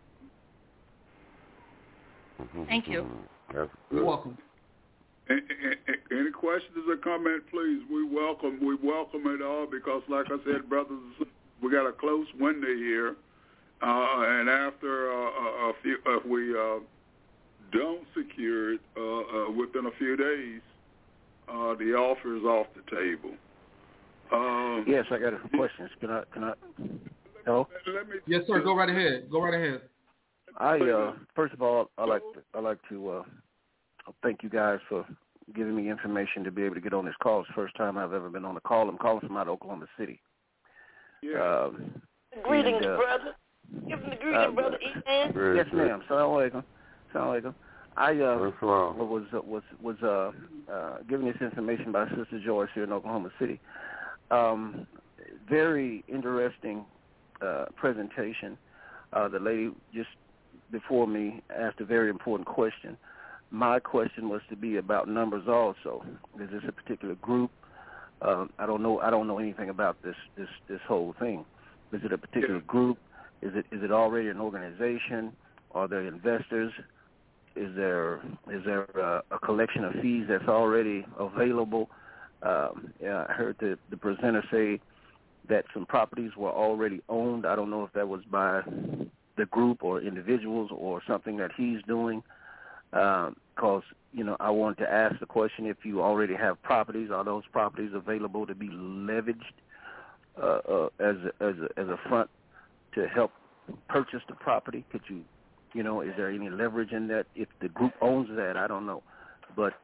Thank you. You're welcome. Any questions or comment, please? We welcome it all because, like I said, brothers, we got a close window here, and after a few, if we don't secure it within a few days, the offer is off the table. Yes, I got some questions. Can I? Hello? Yes, sir. Go right ahead. First of all, I like to thank you guys for giving me information to be able to get on this call. It's the first time I've ever been on a call. I'm calling from out of Oklahoma City. Yeah. Greetings, brother. Give him the greeting, brother Ethan. Yes, ma'am. Assalamu alaikum. I was given this information by Sister Joyce here in Oklahoma City. Very interesting presentation. The lady just before me asked a very important question. My question was to be about numbers also. Is this a particular group? I don't know anything about this whole thing. Is it a particular group? Is it already an organization? Are there investors? Is there a collection of fees that's already available? I heard the presenter say that some properties were already owned. I don't know if that was by the group or individuals or something that he's doing. Because, I wanted to ask the question, if you already have properties, are those properties available to be leveraged as a front to help purchase the property? Could you, is there any leverage in that? If the group owns that, I don't know. But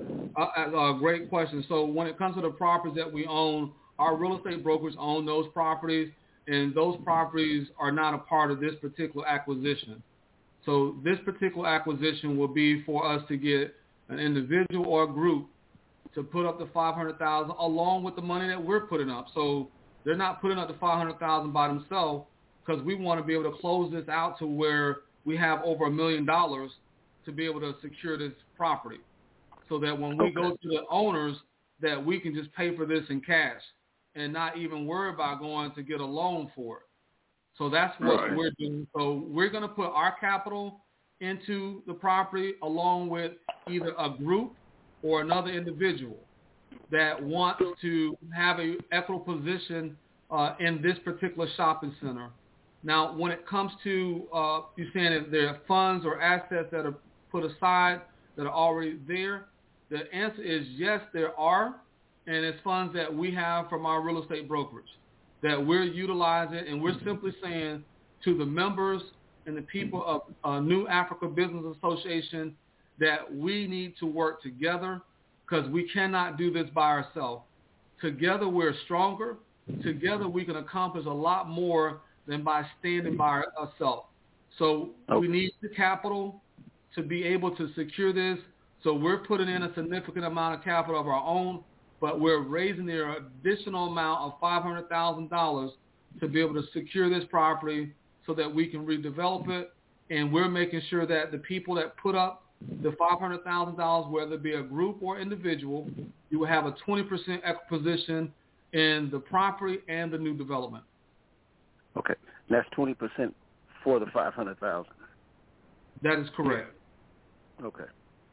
great question. So when it comes to the properties that we own, our real estate brokers own those properties, and those properties are not a part of this particular acquisition. So this particular acquisition will be for us to get an individual or a group to put up the $500,000 along with the money that we're putting up. So they're not putting up the $500,000 by themselves because we want to be able to close this out to where we have over $1 million to be able to secure this property, so that when we go to the owners, that we can just pay for this in cash and not even worry about going to get a loan for it. So that's what we're doing. So we're going to put our capital into the property along with either a group or another individual that wants to have an equitable position in this particular shopping center. Now, when it comes to you saying if there are funds or assets that are put aside that are already there, the answer is yes, there are, and it's funds that we have from our real estate brokerage that we're utilizing, and we're simply saying to the members and the people of New Africa Business Association that we need to work together because we cannot do this by ourselves. Together we're stronger. Together we can accomplish a lot more than by standing by ourselves. So we need the capital to be able to secure this. So we're putting in a significant amount of capital of our own, but we're raising the additional amount of $500,000 to be able to secure this property so that we can redevelop it. And we're making sure that the people that put up the $500,000, whether it be a group or individual, you will have a 20% position in the property and the new development. Okay. That's 20% for the $500,000. That is correct. Okay.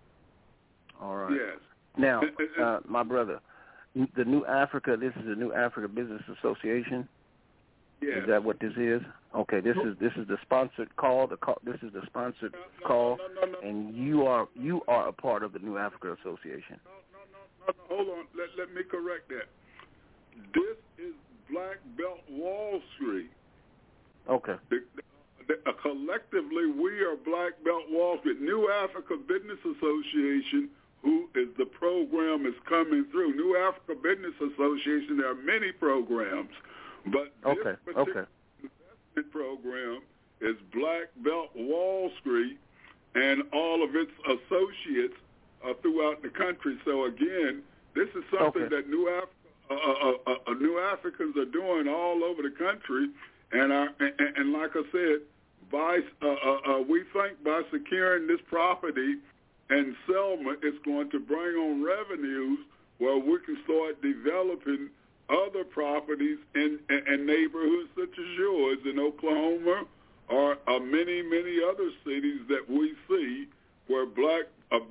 All right. Yes. Now, my brother, the New Africa, this is the New Africa Business Association. Yes. Is that what this is? Okay, this is the sponsored call. This is the sponsored call, and you are a part of the New Africa Association. No. Hold on. Let me correct that. This is Black Belt Wall Street. Okay. collectively, we are Black Belt Wall Street. New Africa Business Association, who is the program is coming through. New Africa Business Association, there are many programs, but this particular investment program is Black Belt Wall Street and all of its associates throughout the country. So again, this is something that New Africans are doing all over the country, and like I said, we think by securing this property and Selma, it's going to bring on revenues where we can start developing other properties in neighborhoods such as yours in Oklahoma or many, many other cities that we see where black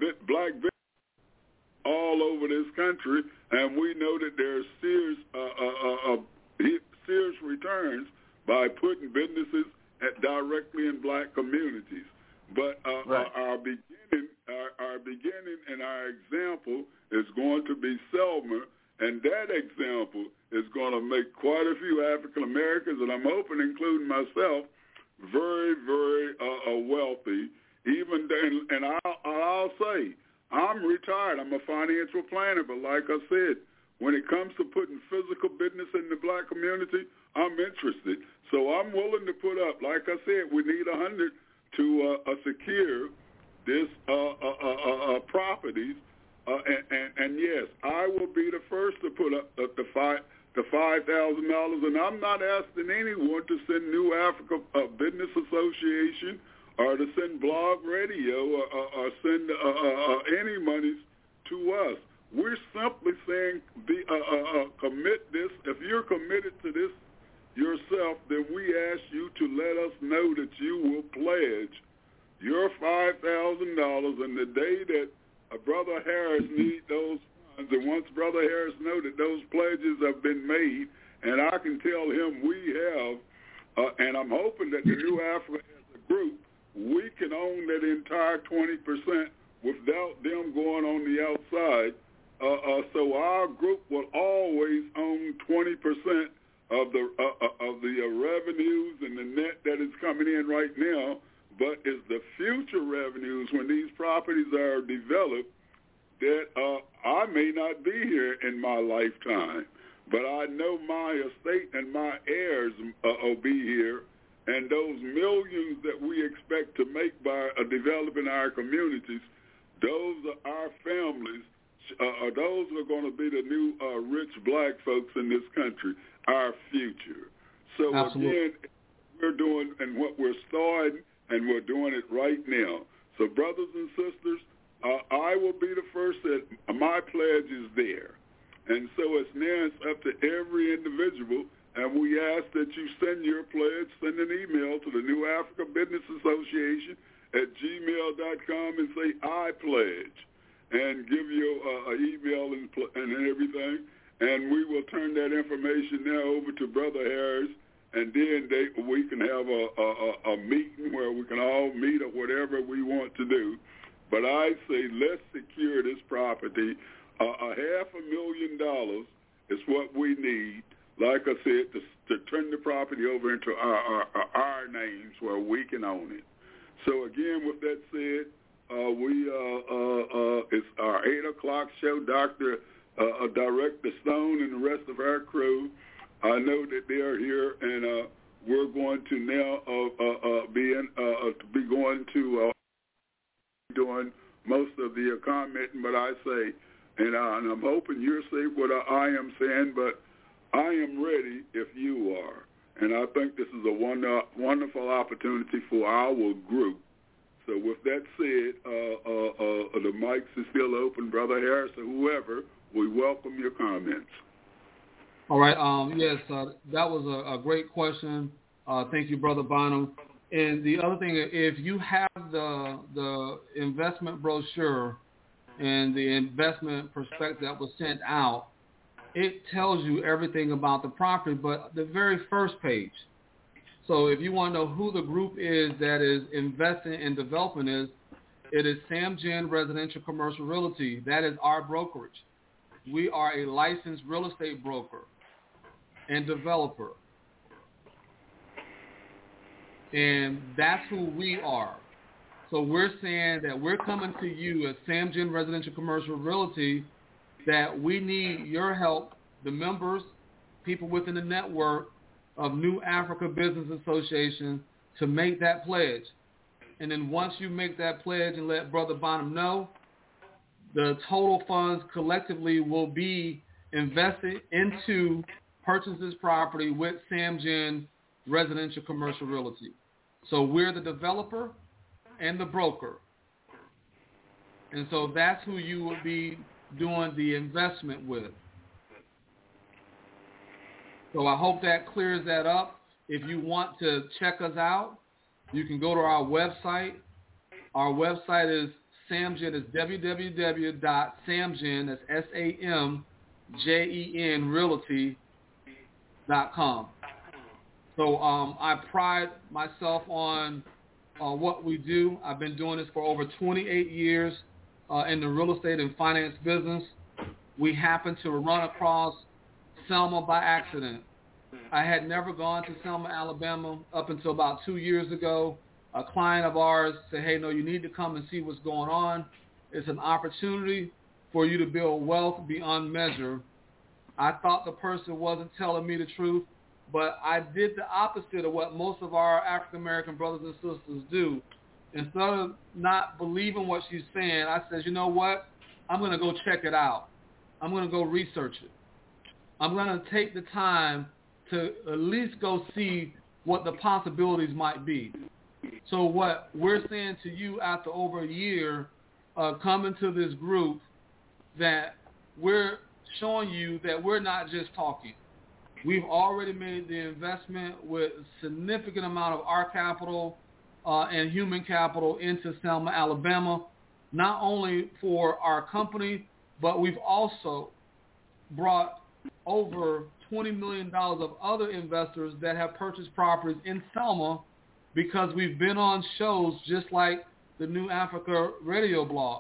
all over this country, and we know that there's serious returns by putting businesses directly in black communities. But our beginning and our example is going to be Selma, and that example is going to make quite a few African Americans, and I'm hoping including myself, very, very wealthy. Even then, and I'll say, I'm retired. I'm a financial planner, but like I said, when it comes to putting physical business in the black community, I'm interested. So I'm willing to put up, like I said, we need 100 to secure this properties. And yes, I will be the first to put up the $5,000. And I'm not asking anyone to send New Africa Business Association or to send Blog Radio or send any monies to us. We're simply saying commit this. If you're committed to this yourself, then we ask you to let us know that you will pledge your $5,000. And the day that Brother Harris needs those funds, and once Brother Harris knows that those pledges have been made, and I can tell him we have, and I'm hoping that the New Africa as a group, we can own that entire 20% without them going on the outside. So our group will always own 20% of the revenues and the net that is coming in right now. But it's the future revenues when these properties are developed that I may not be here in my lifetime, but I know my estate and my heirs will be here. And those millions that we expect to make by developing our communities, those are our families. Those are going to be the new rich black folks in this country, our future. So Again, we're doing and what we're starting, and we're doing it right now. So brothers and sisters, I will be the first that my pledge is there. And so it's up to every individual. And we ask that you send your pledge, send an email to the New Africa Business Association at gmail.com and say, I pledge, and give your email and everything. And we will turn that information now over to Brother Harris, and then we can have a meeting where we can all meet or whatever we want to do. But I say let's secure this property. $500,000 is what we need, like I said, to turn the property over into our names where we can own it. So again, with that said, it's our 8 o'clock show. Dr. Director Stone and the rest of our crew, I know that they are here, and we're going to now be going to doing most of the commenting. But I say, and I'm hoping you're saying what I am saying, but I am ready if you are. And I think this is a wonderful opportunity for our group. So with that said, the mics are still open. Brother Harris or whoever, we welcome your comments. All right. Yes, that was a great question. Thank you, Brother Bonham. And the other thing, if you have the investment brochure and the investment prospectus that was sent out, it tells you everything about the property, but the very first page. So if you want to know who the group is that is investing and developing it is Sam Ginn Residential Commercial Realty. That is our brokerage. We are a licensed real estate broker and developer. And that's who we are. So we're saying that we're coming to you as Samgen Residential Commercial Realty, that we need your help, the members, people within the network of New Africa Business Association, to make that pledge. And then once you make that pledge and let Brother Bonham know, the total funds collectively will be invested into purchase this property with Samgen Residential Commercial Realty. So we're the developer and the broker. And so that's who you will be doing the investment with. So I hope that clears that up. If you want to check us out, you can go to our website. Our website is Samgen, is www.samgen, that's SAMGEN, realty.com. So I pride myself on what we do. I've been doing this for over 28 years in the real estate and finance business. We happened to run across Selma by accident. I had never gone to Selma, Alabama up until about 2 years ago. A client of ours said, hey, no, you need to come and see what's going on. It's an opportunity for you to build wealth beyond measure. I thought the person wasn't telling me the truth, but I did the opposite of what most of our African-American brothers and sisters do. Instead of not believing what she's saying, I said, you know what? I'm going to go check it out. I'm going to go research it. I'm going to take the time to at least go see what the possibilities might be. So what we're saying to you after over a year coming to this group, that we're showing you that we're not just talking. We've already made the investment with a significant amount of our capital and human capital into Selma, Alabama, not only for our company, but we've also brought over $20 million of other investors that have purchased properties in Selma because we've been on shows just like the New Africa radio blog.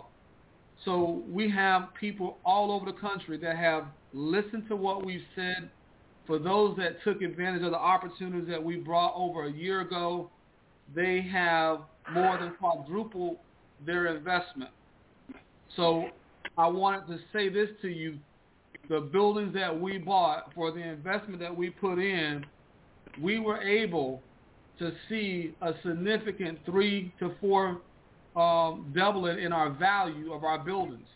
So we have people all over the country that have listened to what we've said. For those that took advantage of the opportunities that we brought over a year ago, they have more than quadrupled their investment. So I wanted to say this to you. The buildings that we bought for the investment that we put in, we were able to see a significant 3 to 4 doubling in our value of our buildings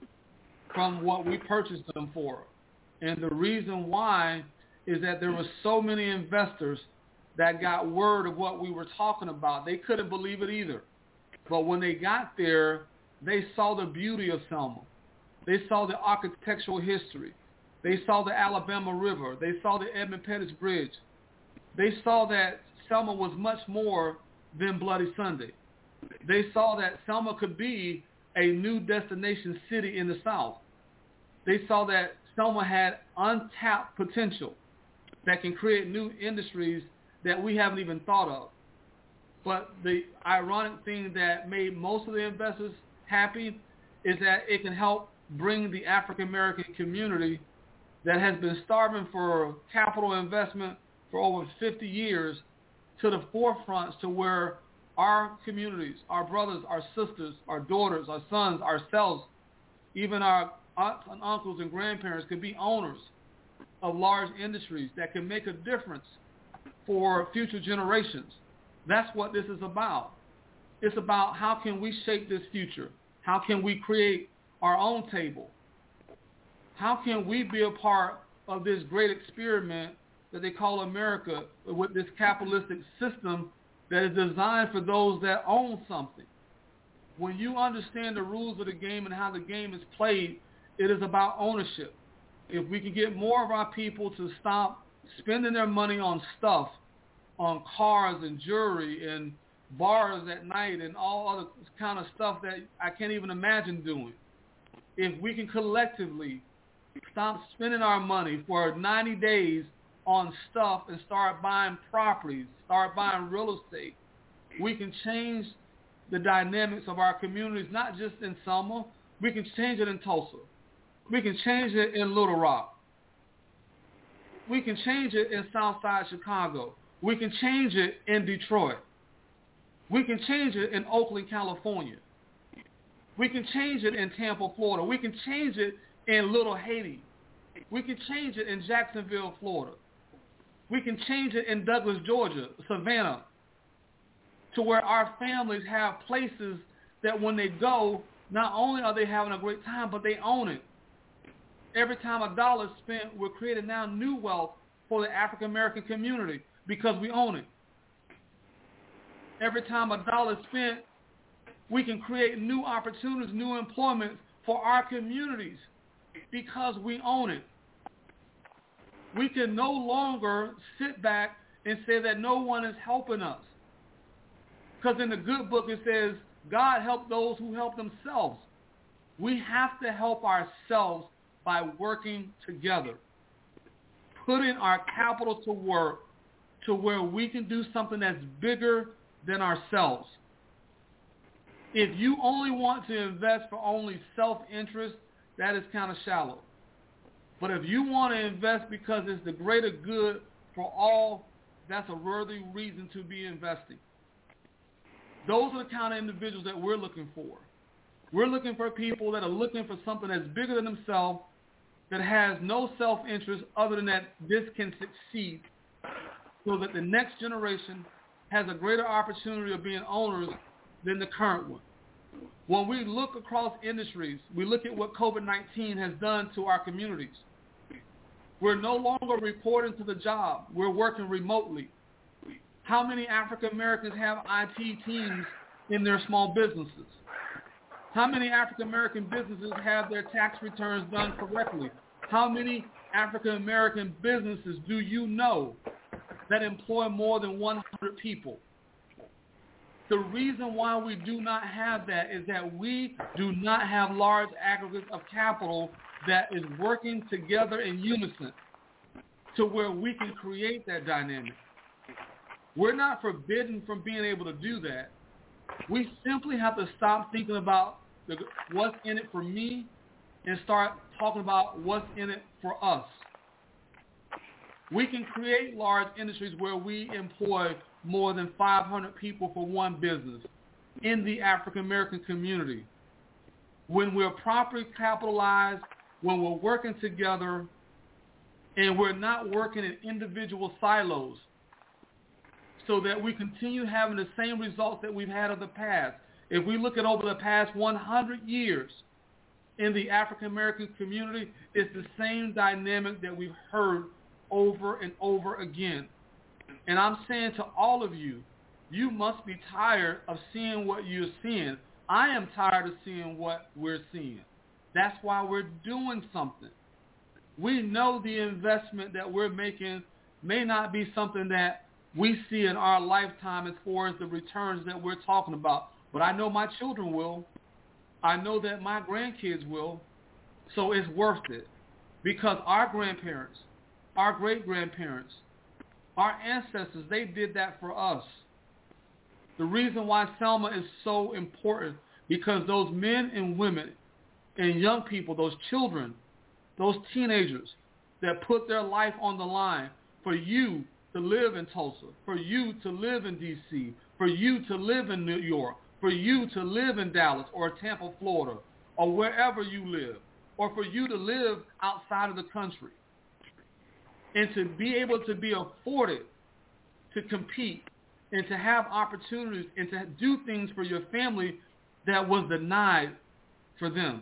from what we purchased them for. And the reason why is that there were so many investors that got word of what we were talking about. They couldn't believe it either. But when they got there, they saw the beauty of Selma. They saw the architectural history. They saw the Alabama River. They saw the Edmund Pettus Bridge. They saw that Selma was much more than Bloody Sunday. They saw that Selma could be a new destination city in the South. They saw that Selma had untapped potential that can create new industries that we haven't even thought of. But the ironic thing that made most of the investors happy is that it can help bring the African-American community that has been starving for capital investment for over 50 years to the forefront, to where our communities, our brothers, our sisters, our daughters, our sons, ourselves, even our aunts and uncles and grandparents could be owners of large industries that can make a difference for future generations. That's what this is about. It's about how can we shape this future? How can we create our own table? How can we be a part of this great experiment that they call America, with this capitalistic system that is designed for those that own something? When you understand the rules of the game and how the game is played, it is about ownership. If we can get more of our people to stop spending their money on stuff, on cars and jewelry and bars at night and all other kind of stuff that I can't even imagine doing. If we can collectively stop spending our money for 90 days on stuff and start buying properties, start buying real estate, we can change the dynamics of our communities, not just in Selma. We can change it in Tulsa. We can change it in Little Rock. We can change it in Southside Chicago. We can change it in Detroit. We can change it in Oakland, California. We can change it in Tampa, Florida. We can change it in Little Haiti. We can change it in Jacksonville, Florida. We can change it in Douglas, Georgia, Savannah, to where our families have places that when they go, not only are they having a great time, but they own it. Every time a dollar is spent, we're creating now new wealth for the African American community because we own it. Every time a dollar is spent, we can create new opportunities, new employment for our communities because we own it. We can no longer sit back and say that no one is helping us. Because in the good book it says, God helped those who help themselves. We have to help ourselves by working together, putting our capital to work to where we can do something that's bigger than ourselves. If you only want to invest for only self-interest, that is kind of shallow. But if you want to invest because it's the greater good for all, that's a worthy reason to be investing. Those are the kind of individuals that we're looking for. We're looking for people that are looking for something that's bigger than themselves, that has no self-interest other than that this can succeed so that the next generation has a greater opportunity of being owners than the current one. When we look across industries, we look at what COVID-19 has done to our communities. We're no longer reporting to the job. We're working remotely. How many African Americans have IT teams in their small businesses? How many African American businesses have their tax returns done correctly? How many African American businesses do you know that employ more than 100 people? The reason why we do not have that is that we do not have large aggregates of capital that is working together in unison to where we can create that dynamic. We're not forbidden from being able to do that. We simply have to stop thinking about what's in it for me and start talking about what's in it for us. We can create large industries where we employ more than 500 people for one business in the African American community. When we're properly capitalized, when we're working together, and we're not working in individual silos so that we continue having the same results that we've had in the past. If we look at over the past 100 years in the African American community, it's the same dynamic that we've heard over and over again. And I'm saying to all of you, you must be tired of seeing what you're seeing. I am tired of seeing what we're seeing. That's why we're doing something. We know the investment that we're making may not be something that we see in our lifetime as far as the returns that we're talking about. But I know my children will. I know that my grandkids will. So it's worth it. Because our grandparents, our great-grandparents, our ancestors, they did that for us. The reason why Selma is so important, because those men and women and young people, those children, those teenagers that put their life on the line for you to live in Tulsa, for you to live in D.C., for you to live in New York, for you to live in Dallas or Tampa, Florida, or wherever you live, or for you to live outside of the country, and to be able to be afforded to compete and to have opportunities and to do things for your family that was denied for them.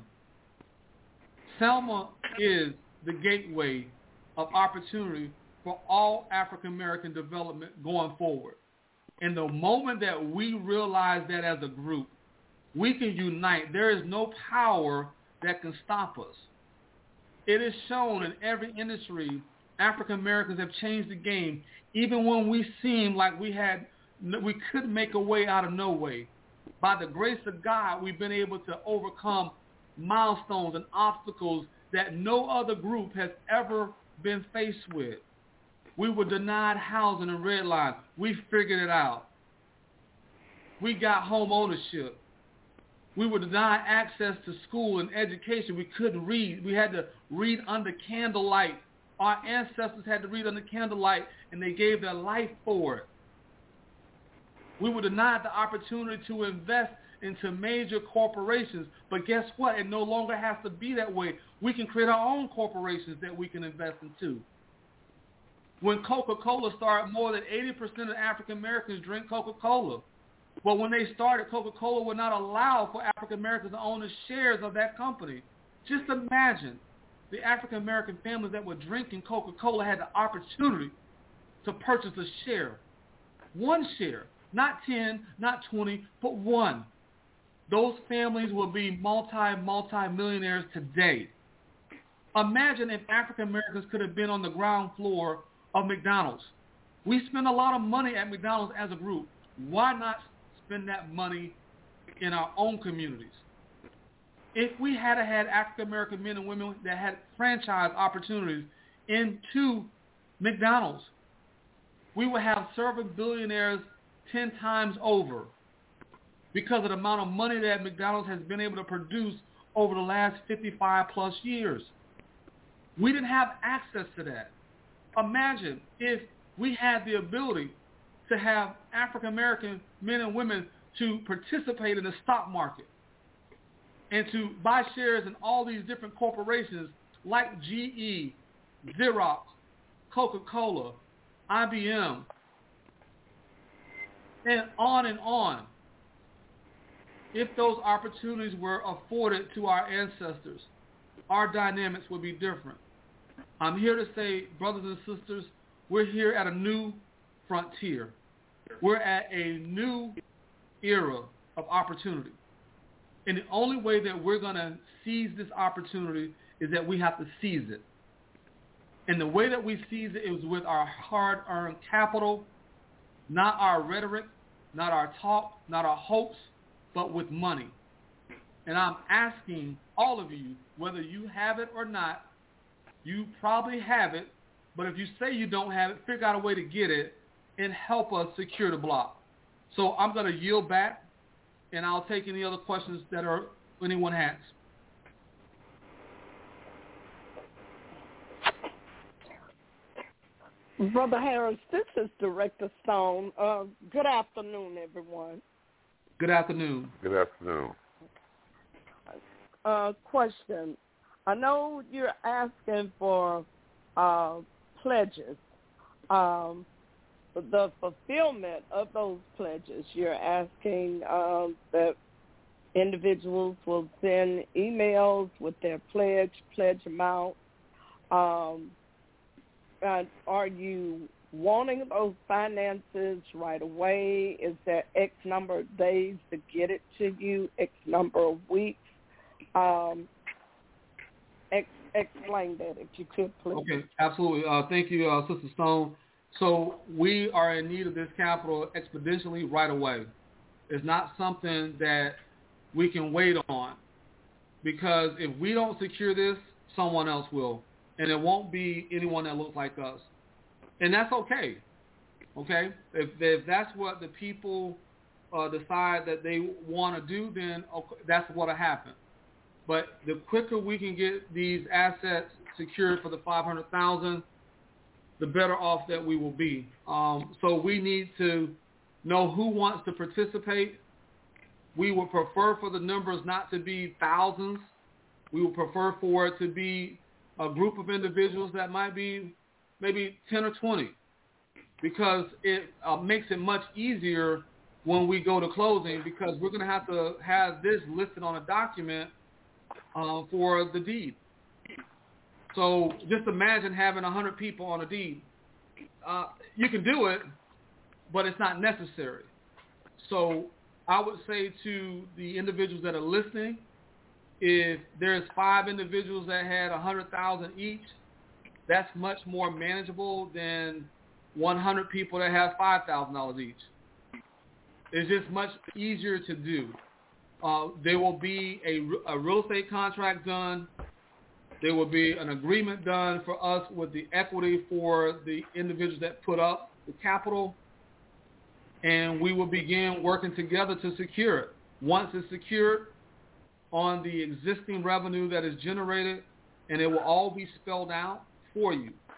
Selma is the gateway of opportunity for all African American development going forward. And the moment that we realize that as a group, we can unite. There is no power that can stop us. It is shown in every industry, African Americans have changed the game, even when we seemed like we couldn't make a way out of no way. By the grace of God, we've been able to overcome milestones and obstacles that no other group has ever been faced with. We were denied housing and red line. We figured it out. We got home ownership. We were denied access to school and education. We couldn't read. We had to read under candlelight Our ancestors had to read under candlelight, and they gave their life for it. We were denied the opportunity to invest into major corporations. But guess what? It no longer has to be that way. We can create our own corporations that we can invest into. When Coca-Cola started, more than 80% of African Americans drink Coca-Cola. But when they started, Coca-Cola would not allow for African Americans to own the shares of that company. Just imagine the African American families that were drinking Coca-Cola had the opportunity to purchase a share. One share. Not 10, not 20, but one. Those families will be multi-millionaires today. Imagine if African Americans could have been on the ground floor of McDonald's. We spend a lot of money at McDonald's as a group. Why not spend that money in our own communities? If we had had African American men and women that had franchise opportunities into McDonald's, we would have serving billionaires 10 times over because of the amount of money that McDonald's has been able to produce over the last 55 plus years. We didn't have access to that. Imagine if we had the ability to have African American men and women to participate in the stock market and to buy shares in all these different corporations like GE, Xerox, Coca-Cola, IBM, and on and on. If those opportunities were afforded to our ancestors, our dynamics would be different. I'm here to say, brothers and sisters, we're here at a new frontier. We're at a new era of opportunity. And the only way that we're going to seize this opportunity is that we have to seize it. And the way that we seize it is with our hard-earned capital, not our rhetoric, not our talk, not our hopes, but with money. And I'm asking all of you, whether you have it or not, you probably have it, but if you say you don't have it, figure out a way to get it and help us secure the block. So I'm going to yield back, and I'll take any other questions that anyone has. Brother Harris, this is Director Stone. Good afternoon, everyone. Good afternoon. Good afternoon. Question. I know you're asking for pledges. The fulfillment of those pledges, you're asking that individuals will send emails with their pledge amount. Are you wanting those finances right away? Is there X number of days to get it to you, X number of weeks? Explain that if you could, please. Okay, absolutely. Thank you, Sister Stone. So we are in need of this capital exponentially right away. It's not something that we can wait on, because if we don't secure this, someone else will. And it won't be anyone that looks like us. And that's okay. Okay? If that's what the people decide that they want to do, then okay, that's what will happen. But the quicker we can get these assets secured for the $500,000, the better off that we will be. So we need to know who wants to participate. We would prefer for the numbers not to be thousands. We would prefer for it to be a group of individuals that might be maybe 10 or 20, because it makes it much easier when we go to closing, because we're going to have this listed on a document for the deed. So just imagine having 100 people on a deed. You can do it, but it's not necessary. So I would say to the individuals that are listening, if there's 5 individuals that had $100,000 each, that's much more manageable than 100 people that have $5,000 each. It's just much easier to do. There will be a real estate contract done. There will be an agreement done for us with the equity for the individuals that put up the capital, and we will begin working together to secure it. Once it's secured on the existing revenue that is generated, and it will all be spelled out for you.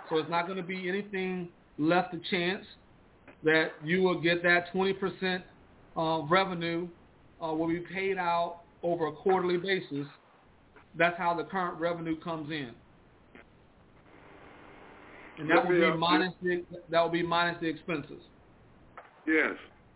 So it's not going to be anything left to chance that you will get that 20% revenue will be paid out over a quarterly basis. That's how the current revenue comes in. And that will be minus the expenses. Yes.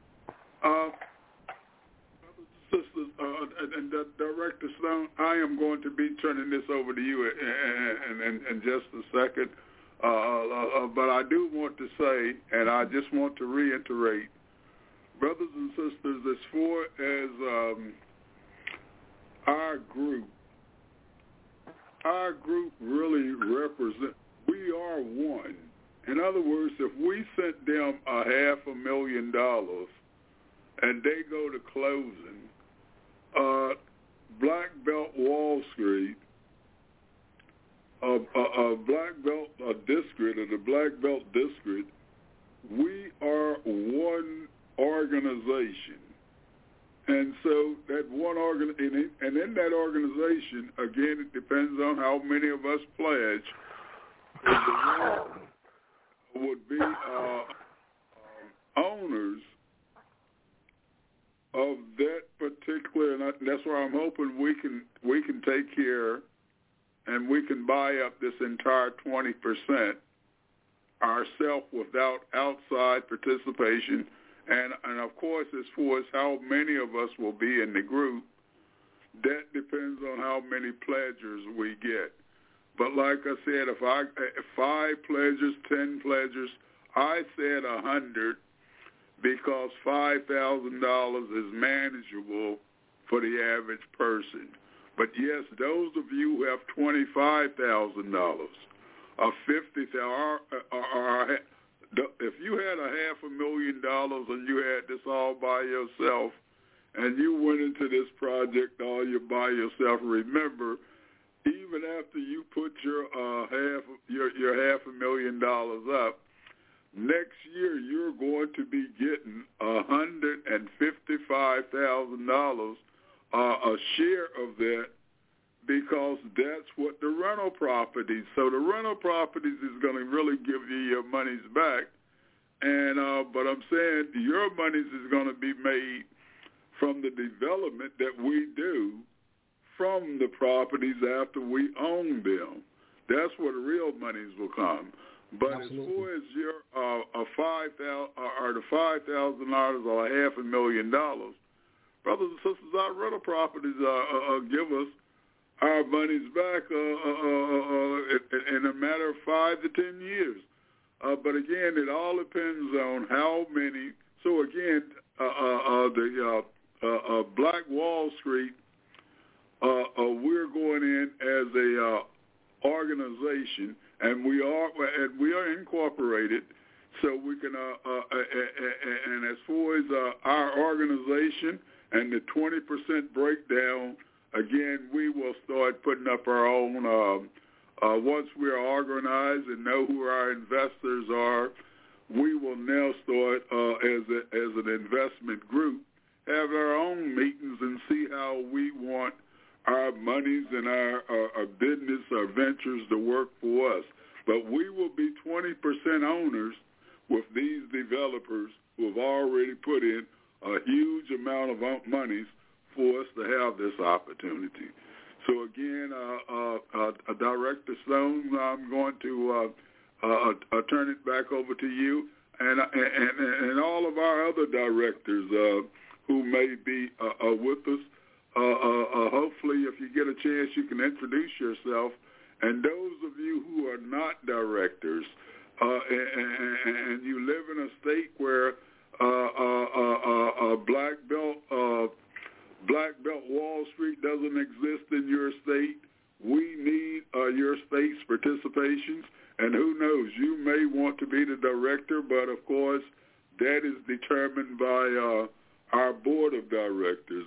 Sisters, and Director Stone, I am going to be turning this over to you in just a second. But I do want to say, and I just want to reiterate, brothers and sisters, as far as our group really represents, we are one. In other words, if we sent them $500,000 and they go to closing, Black Belt Wall Street, Black Belt District, or the Black Belt District, we are one organization. And so that one and in that organization, again, it depends on how many of us pledge, would be owners of that particular, and that's why I'm hoping we can take care and we can buy up this entire 20% ourselves without outside participation. And of course, as far as how many of us will be in the group, that depends on how many pledgers we get. But like I said, if 5 pledgers, 10 pledgers, I said 100 because $5,000 is manageable for the average person. But yes, those of you who have $25,000 or $50,000, if you had $500,000 and you had this all by yourself, and you went into this project all by yourself, remember, even after you put your $500,000 up, next year you're going to be getting $155,000 a share of that, because that's what the rental properties. So the rental properties is going to really give you your monies back, and but I'm saying your monies is going to be made from the development that we do from the properties after we own them. That's where the real monies will come. But Absolutely. As far as your the $5,000 or $500,000, brothers and sisters, our rental properties give us our monies back in a matter of 5 to 10 years. But again, it all depends on how many. So again, the Black Wall Street, we're going in as a organization, and we are incorporated, so we can. And as far as our organization and the 20% breakdown, again, we will start putting up our own. Once we're organized and know who our investors are, we will now start as an investment group, have our own meetings and see how we want our monies and our business, our ventures to work for us. But we will be 20% owners with these developers who have already put in a huge amount of monies for us to have this opportunity. So again, Director Stone, I'm going to turn it back over to you, and all of our other directors who may be with us. Hopefully, if you get a chance, you can introduce yourself. And those of you who are not directors and you live in a state where Black Belt Wall Street doesn't exist in your state, we need your state's participations. And who knows, you may want to be the director, but of course, that is determined by our board of directors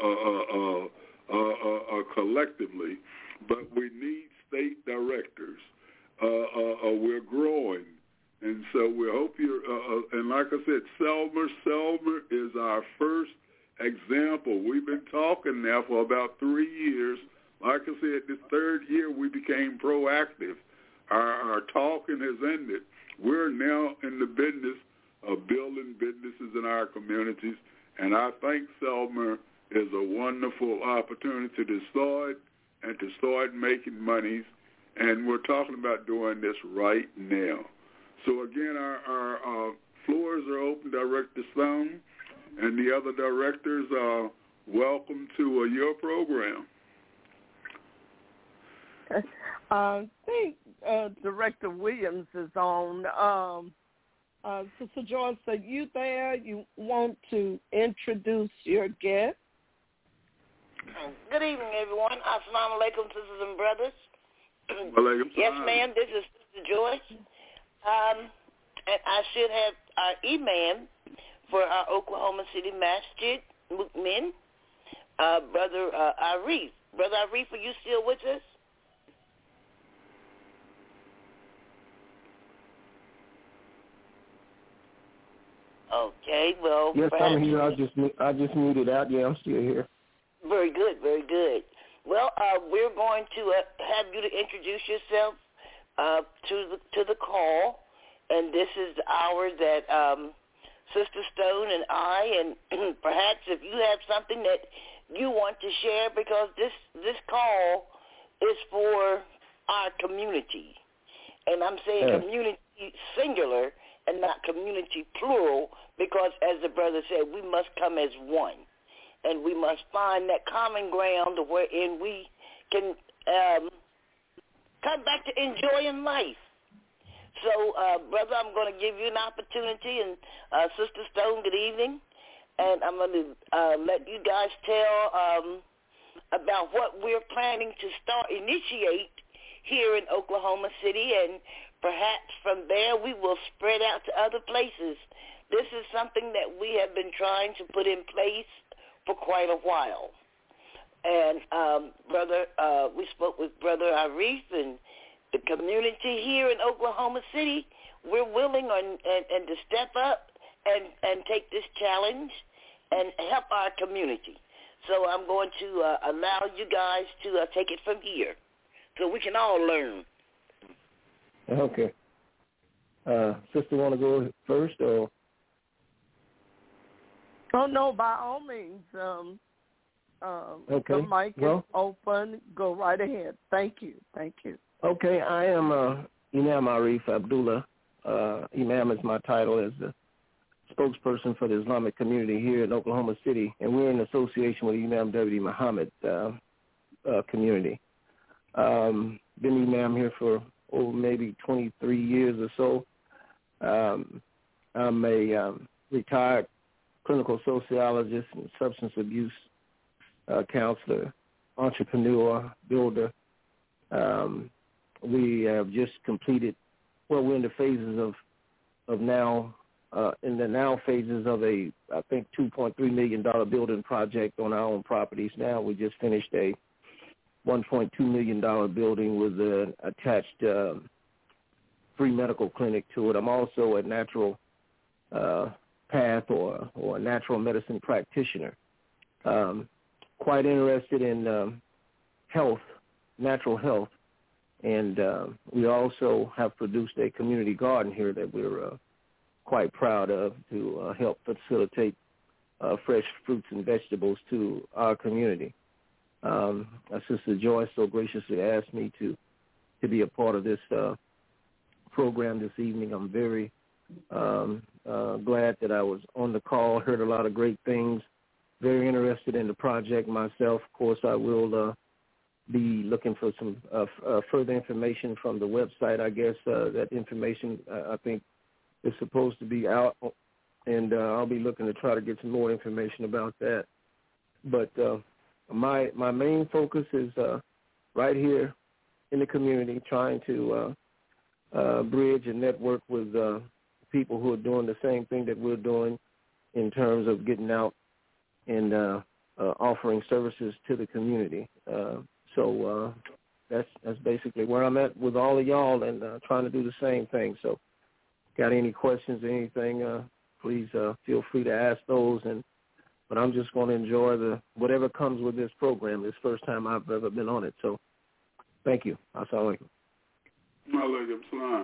collectively. But we need state directors. We're growing. And so we hope you're, and like I said, Selmer is our first example. We've been talking now for about 3 years. Like I said, this third year we became proactive. our talking has ended. We're now in the business of building businesses in our communities, and I think Selma is a wonderful opportunity to start making monies, and we're talking about doing this right now. So again, our floors are open. Director Stone and the other directors are welcome to your program. I think Director Williams is on. Sister Joyce, are you there? You want to introduce your guest? Good evening, everyone. Assalamu alaikum, sisters and brothers. Yes, ma'am, this is Sister Joyce. And I should have our imam for our Oklahoma City Masjid, Mukmin, Brother Arif. Brother Arif, are you still with us? Okay, well. Yes, I'm here. I just muted out. Yeah, I'm still here. Very good, very good. Well, we're going to have you to introduce yourself to the call, and this is the hour that Sister Stone and I, and perhaps if you have something that you want to share, because this call is for our community, and I'm saying community singular and not community plural, because as the brother said, we must come as one. And we must find that common ground wherein we can come back to enjoying life. So, brother, I'm going to give you an opportunity, and Sister Stone, good evening. And I'm going to let you guys tell about what we're planning to initiate here in Oklahoma City, and perhaps from there we will spread out to other places. This is something that we have been trying to put in place for quite a while. And brother, we spoke with Brother Arif, and the community here in Oklahoma City, we're willing and to step up and take this challenge and help our community. So I'm going to allow you guys to take it from here so we can all learn. Okay. Sister, want to go first, or? Oh, no, by all means. Okay. The mic is open. Go right ahead. Thank you. Okay, I am Imam Arif Abdullah. Imam is my title as the spokesperson for the Islamic community here in Oklahoma City, and we're in association with Imam Deputy Muhammad community. Been Imam here for maybe 23 years or so. I'm a retired clinical sociologist and substance abuse counselor, entrepreneur, builder. We have just completed, we're in the phases of now, in the now phases of a, I think, $2.3 million building project on our own properties now. We just finished a $1.2 million building with an attached free medical clinic to it. I'm also a natural path or a natural medicine practitioner. Quite interested in health, natural health, and we also have produced a community garden here that we're quite proud of to help facilitate fresh fruits and vegetables to our community. Sister Joyce so graciously asked me to be a part of this program this evening. I'm very glad that I was on the call, heard a lot of great things, very interested in the project myself. Of course, I will be looking for some further information from the website. I guess that information, I think, is supposed to be out, and I'll be looking to try to get some more information about that. But my main focus is right here in the community, trying to bridge and network with people who are doing the same thing that we're doing in terms of getting out and offering services to the community. So that's basically where I'm at with all of y'all, and trying to do the same thing. So got any questions or anything, please feel free to ask those. But I'm just going to enjoy whatever comes with this program. It's the first time I've ever been on it. So thank you. Assalamu alaikum. Alaikum salam.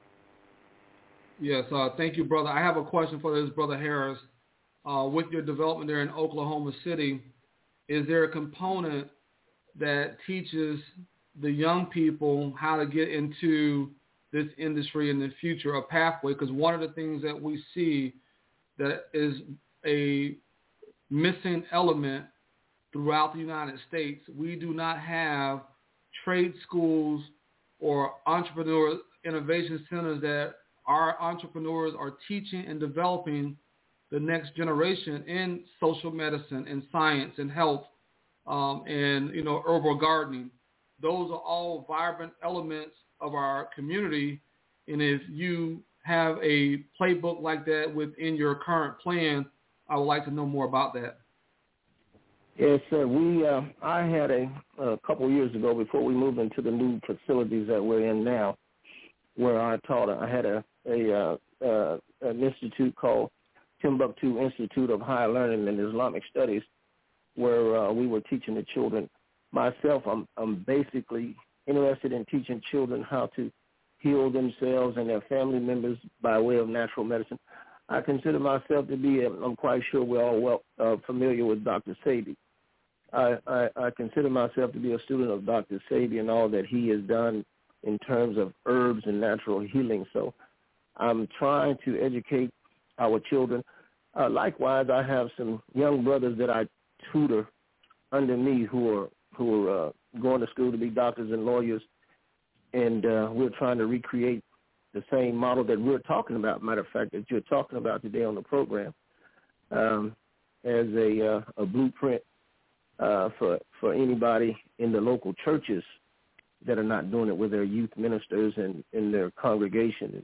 Yes, thank you, brother. I have a question for this brother Harris. With your development there in Oklahoma City, is there a component that teaches the young people how to get into this industry in the future, a pathway? Because one of the things that we see that is a missing element throughout the United States, we do not have trade schools or entrepreneur innovation centers that our entrepreneurs are teaching and developing the next generation in social medicine and science and health and, herbal gardening. Those are all vibrant elements of our community. And if you have a playbook like that within your current plan, I would like to know more about that. Yes, sir. I had a couple of years ago, before we moved into the new facilities that we're in now, where I taught. I had an institute called Timbuktu Institute of Higher Learning and Islamic Studies, where we were teaching the children. Myself, I'm basically interested in teaching children how to heal themselves and their family members by way of natural medicine. I consider myself to be, I'm quite sure we're all familiar with Dr. Sebi. I consider myself to be a student of Dr. Sebi and all that he has done in terms of herbs and natural healing. So I'm trying to educate our children. Likewise, I have some young brothers that I tutor under me who are going to school to be doctors and lawyers, and we're trying to recreate the same model that we're talking about, matter of fact, that you're talking about today on the program, as a blueprint for anybody in the local churches that are not doing it with their youth ministers and in their congregation.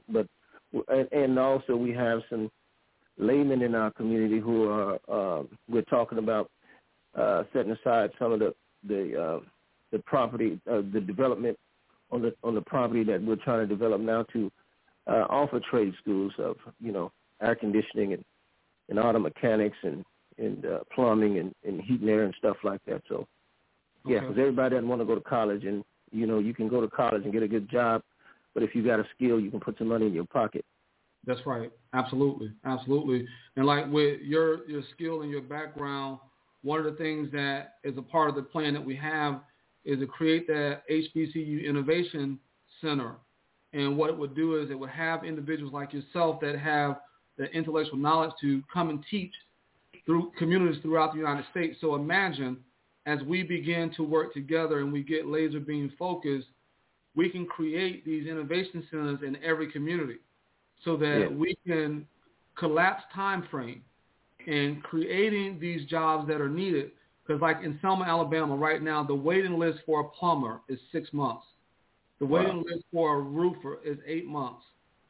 And also we have some laymen in our community who are we're talking about setting aside some of the property, the development on the property that we're trying to develop now to offer trade schools of air conditioning and auto mechanics and plumbing and heat and air and stuff like that. So yeah, because everybody doesn't want to go to college, and you can go to college and get a good job, but if you got a skill, you can put some money in your pocket. That's right. Absolutely. Absolutely. And like with your skill and your background, one of the things that is a part of the plan that we have is to create that HBCU Innovation Center. And what it would do is it would have individuals like yourself that have the intellectual knowledge to come and teach through communities throughout the United States. So imagine as we begin to work together and we get laser beam focused, we can create these innovation centers in every community so that we can collapse time frame in creating these jobs that are needed. Because like in Selma, Alabama right now, the waiting list for a plumber is 6 months. The waiting list for a roofer is 8 months.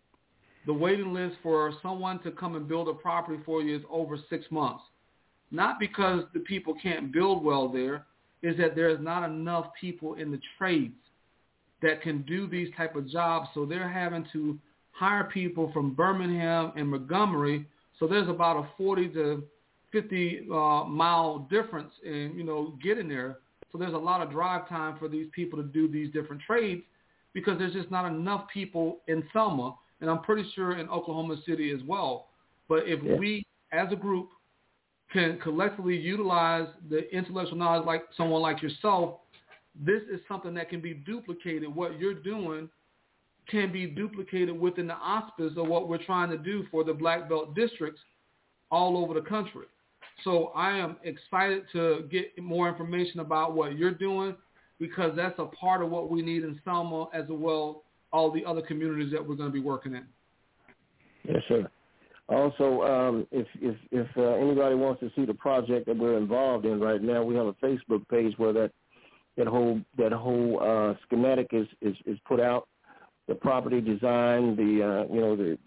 The waiting list for someone to come and build a property for you is over 6 months. Not because the people can't build well there, is that there's not enough people in the trades that can do these type of jobs. So they're having to hire people from Birmingham and Montgomery. So there's about a 40 to 50 mile difference in, getting there. So there's a lot of drive time for these people to do these different trades because there's just not enough people in Selma. And I'm pretty sure in Oklahoma City as well. But if we, as a group, can collectively utilize the intellectual knowledge like someone like yourself, this is something that can be duplicated. What you're doing can be duplicated within the auspice of what we're trying to do for the Black Belt districts all over the country. So I am excited to get more information about what you're doing because that's a part of what we need in Selma as well all the other communities that we're going to be working in. Yes, sir. Also, if anybody wants to see the project that we're involved in right now, we have a Facebook page where that whole schematic is put out. The property design, the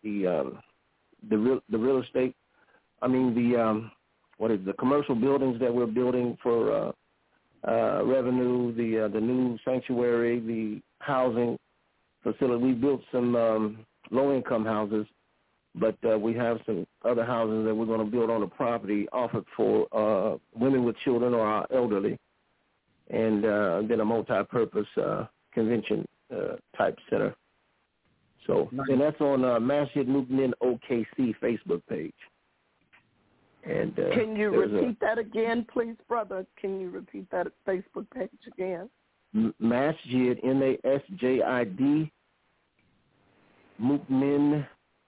real estate. I mean the commercial buildings that we're building for revenue, the new sanctuary, the housing facility. We built some low-income houses, but we have some other houses that we're going to build on the property offered for women with children or our elderly, and then a multi-purpose convention type center. So, nice. And that's on Masjid Mukmin OKC Facebook page. And can you repeat that again, please, brother? Can you repeat that Facebook page again? Masjid, MASJID, Mukmin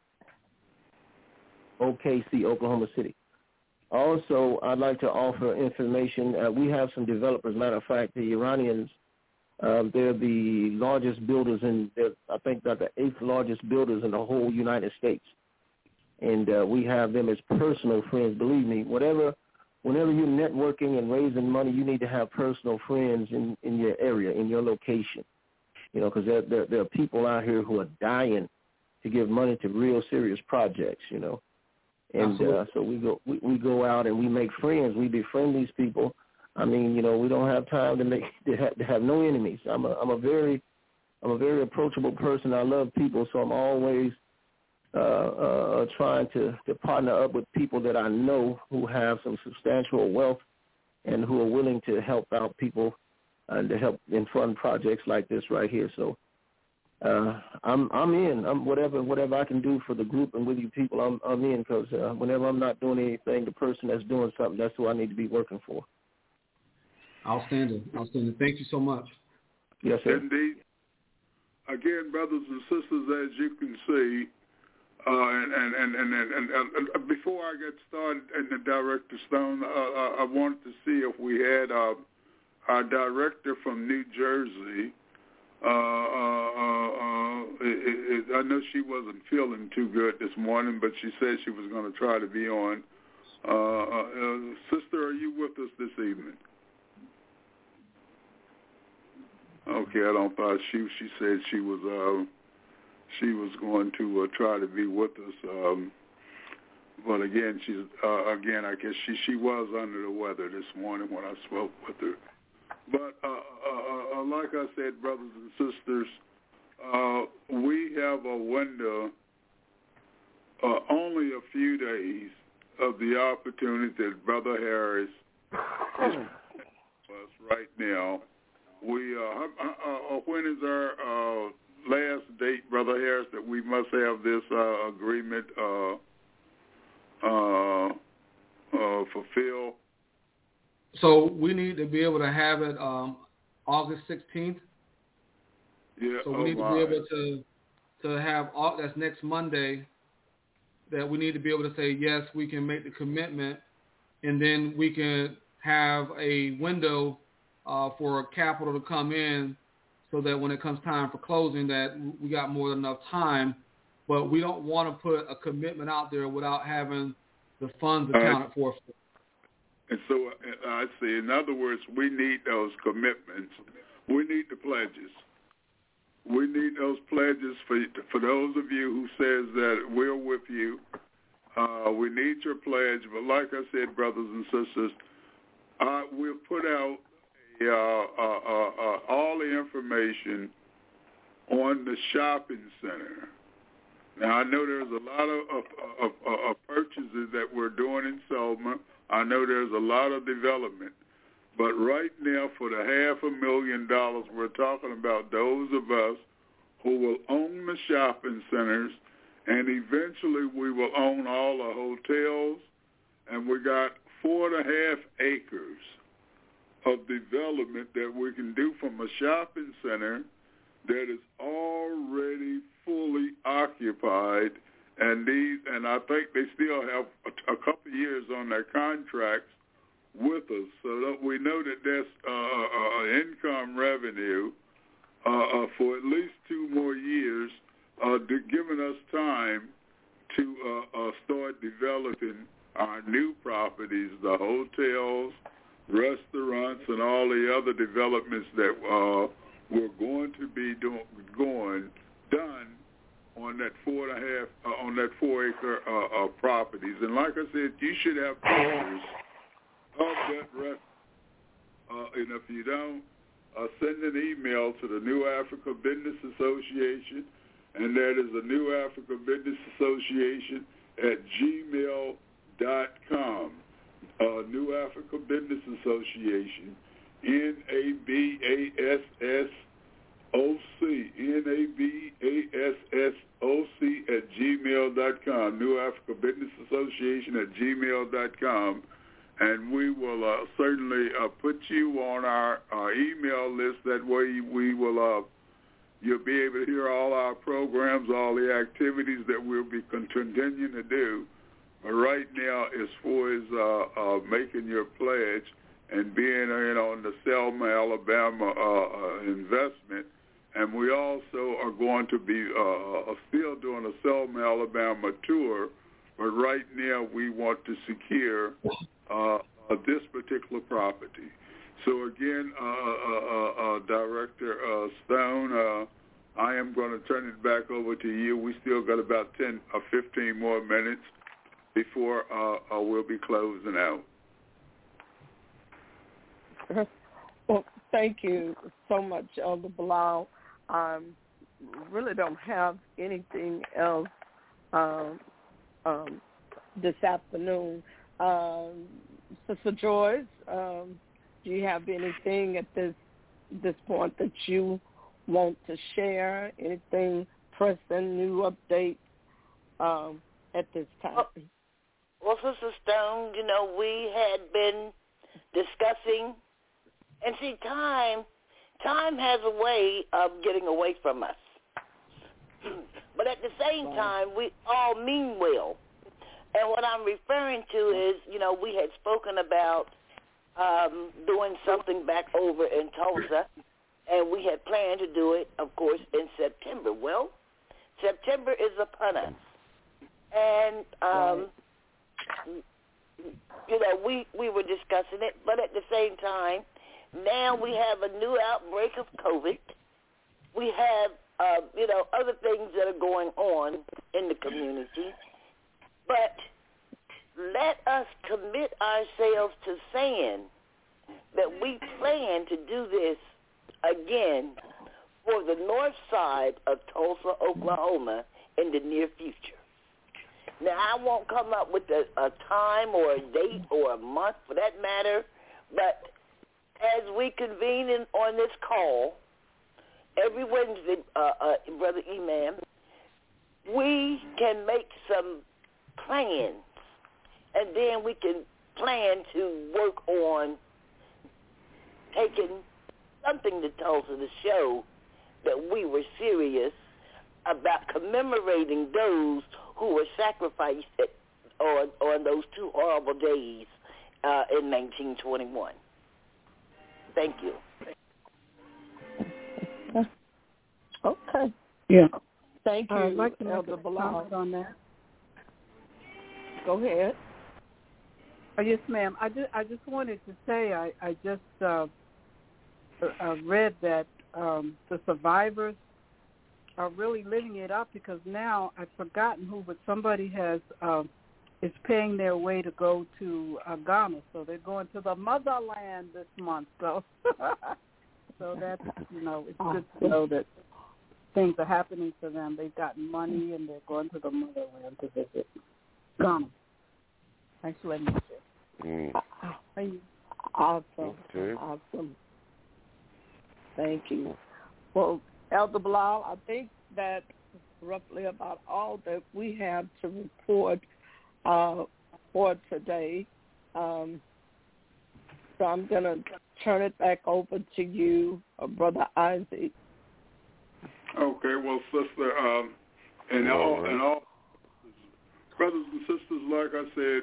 OKC, Oklahoma City. Also, I'd like to offer information. We have some developers. Matter of fact, the Iranians, they're the largest builders I think they're the 8th largest builders in the whole United States. And we have them as personal friends. Believe me, whenever you're networking and raising money, you need to have personal friends in your area, in your location. You know, because there are people out here who are dying to give money to real serious projects, you know. And so we go out and we make friends. We befriend these people. I mean, you know, we don't have time to have no enemies. I'm a very approachable person. I love people, so I'm always trying to partner up with people that I know who have some substantial wealth and who are willing to help out people and to help and fund projects like this right here. So I'm in. Whatever I can do for the group and with you people, I'm in, because whenever I'm not doing anything, the person that's doing something, that's who I need to be working for. Outstanding. Thank you so much. Yes, sir. Indeed. Again, brothers and sisters, as you can see, and before I get started, and Director Stone, I wanted to see if we had our director from New Jersey. I know she wasn't feeling too good this morning, but she said she was going to try to be on. Sister, are you with us this evening? Okay, I don't thought she said she was going to try to be with us. But again, I guess she was under the weather this morning when I spoke with her. But like I said, brothers and sisters, we have a window, only a few days, of the opportunity that Brother Harris is right now. When is our last date, Brother Harris, that we must have this agreement fulfilled? So we need to be able to have it August 16th. Yeah. So we need to be able to have that's next Monday. That we need to be able to say yes, we can make the commitment, and then we can have a window for capital to come in, so that when it comes time for closing, that we got more than enough time. But we don't want to put a commitment out there without having the funds accounted for. And so I see. In other words, we need those commitments. We need the pledges. We need those pledges for those of you who says that we're with you. We need your pledge. But like I said, brothers and sisters, we'll put out all the information on the shopping center. Now, I know there's a lot of purchases that we're doing in Selma. I know there's a lot of development. But right now, for the $500,000, we're talking about those of us who will own the shopping centers, and eventually we will own all the hotels, and we got 4.5 acres of development that we can do from a shopping center that is already fully occupied, and I think they still have a couple of years on their contracts with us, so that we know that there's income revenue for at least 2 more years, giving us time to start developing our new properties, the hotels, restaurants, and all the other developments that we're going to be done on that 4 acre properties. And like I said, you should have pictures of that rest. And if you don't, send an email to the New Africa Business Association, and that is the New Africa Business Association at gmail.com. New Africa Business Association, NABASS NABASSOC@gmail.com, New Africa Business Association @gmail.com, and we will certainly put you on our email list. That way we will you'll be able to hear all our programs, all the activities that we'll be continuing to do. But right now, as far as making your pledge and being in on the Selma, Alabama investment, and we also are going to be still doing a Selma, Alabama tour, but right now we want to secure this particular property. So again, Director Stone, I am going to turn it back over to you. We still got about 10 or 15 more minutes before we'll be closing out. Well, thank you so much, Elder Bilal. Really don't have anything else this afternoon. Sister Joyce, do you have anything at this point that you want to share? Anything pressing, new update at this time? Well, Sister Stone, we had been discussing, and see, time has a way of getting away from us. But at the same time, we all mean well. And what I'm referring to is, we had spoken about doing something back over in Tulsa, and we had planned to do it, of course, in September. Well, September is upon us. And, we were discussing it, but at the same time, now we have a new outbreak of COVID. We have, other things that are going on in the community. But let us commit ourselves to saying that we plan to do this again for the north side of Tulsa, Oklahoma in the near future. Now, I won't come up with a time or a date or a month for that matter, but as we convene on this call every Wednesday, Brother Imam, we can make some plans, and then we can plan to work on taking something to Tulsa to show that we were serious about commemorating those who were sacrificed on those two horrible days in 1921. Thank you. Okay. Yeah. Thank you, I'd like to Elder Bilal. on that. Go ahead. Yes, ma'am. I just wanted to say I just read that the survivors are really living it up, because now I've forgotten who, but somebody has is paying their way to go to Ghana, so they're going to the motherland this month. So, so that's it's good to know that things are happening to them. They've gotten money and they're going to the motherland to visit Ghana. Thanks for letting me share. Awesome. Okay. Awesome. Thank you. Well, Elder Bilal, I think that's roughly about all that we have to report for today. So I'm going to turn it back over to you, Brother Isaac. Okay, well, sister, and all brothers and sisters, like I said,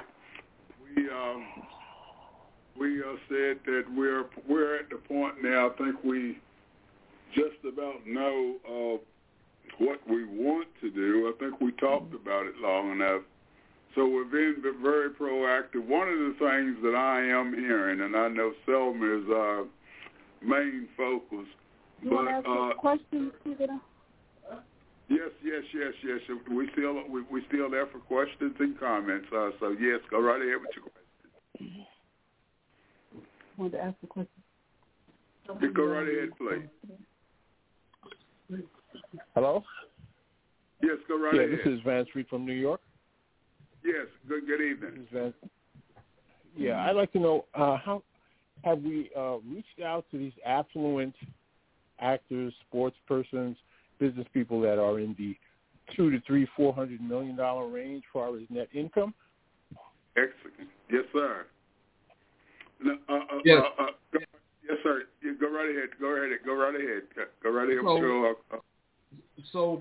we said that we're at the point now. I think we just about know what we want to do. I think we talked about it long enough. So we're being very proactive. One of the things that I am hearing, and I know Selma is our main focus. You want to ask a question, Stephen? Yes. We still there for questions and comments. So yes, go right ahead with your question. I wanted to ask a question. You go right ahead, please. Hello? Yes, go right ahead. Yeah, this is Van Street from New York. Yes, good evening. Yeah, I'd like to know how have we reached out to these affluent actors, sports persons, business people that are in the $200 to $400 million range as far as net income? Excellent. Yes, sir. Yes. Yes, sir. Go right ahead. Go right ahead. So,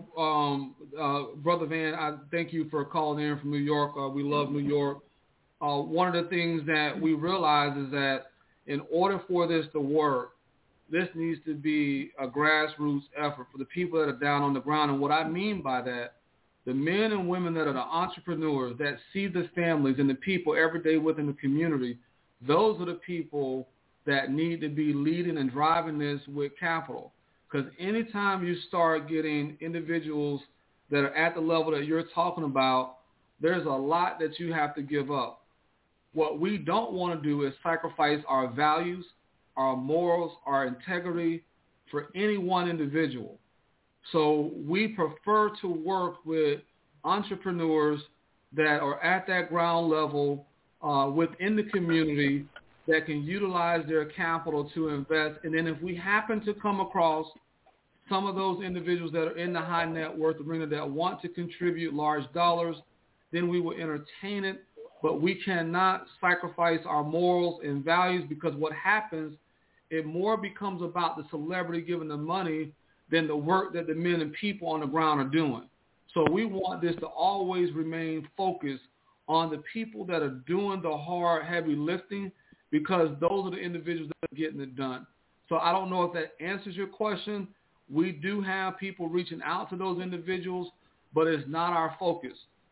Brother Van, I thank you for calling in from New York. We love New York. One of the things that we realize is that in order for this to work, this needs to be a grassroots effort for the people that are down on the ground. And what I mean by that, the men and women that are the entrepreneurs that see the families and the people every day within the community, those are the people that need to be leading and driving this with capital. Because anytime you start getting individuals that are at the level that you're talking about, there's a lot that you have to give up. What we don't want to do is sacrifice our values, our morals, our integrity for any one individual. So we prefer to work with entrepreneurs that are at that ground level within the community that can utilize their capital to invest. And then if we happen to come across some of those individuals that are in the high net worth arena that want to contribute large dollars, then we will entertain it. But we cannot sacrifice our morals and values, because what happens, it more becomes about the celebrity giving the money than the work that the men and people on the ground are doing. So we want this to always remain focused on the people that are doing the hard, heavy lifting, because those are the individuals that are getting it done. So I don't know if that answers your question. We do have people reaching out to those individuals, but it's not our focus.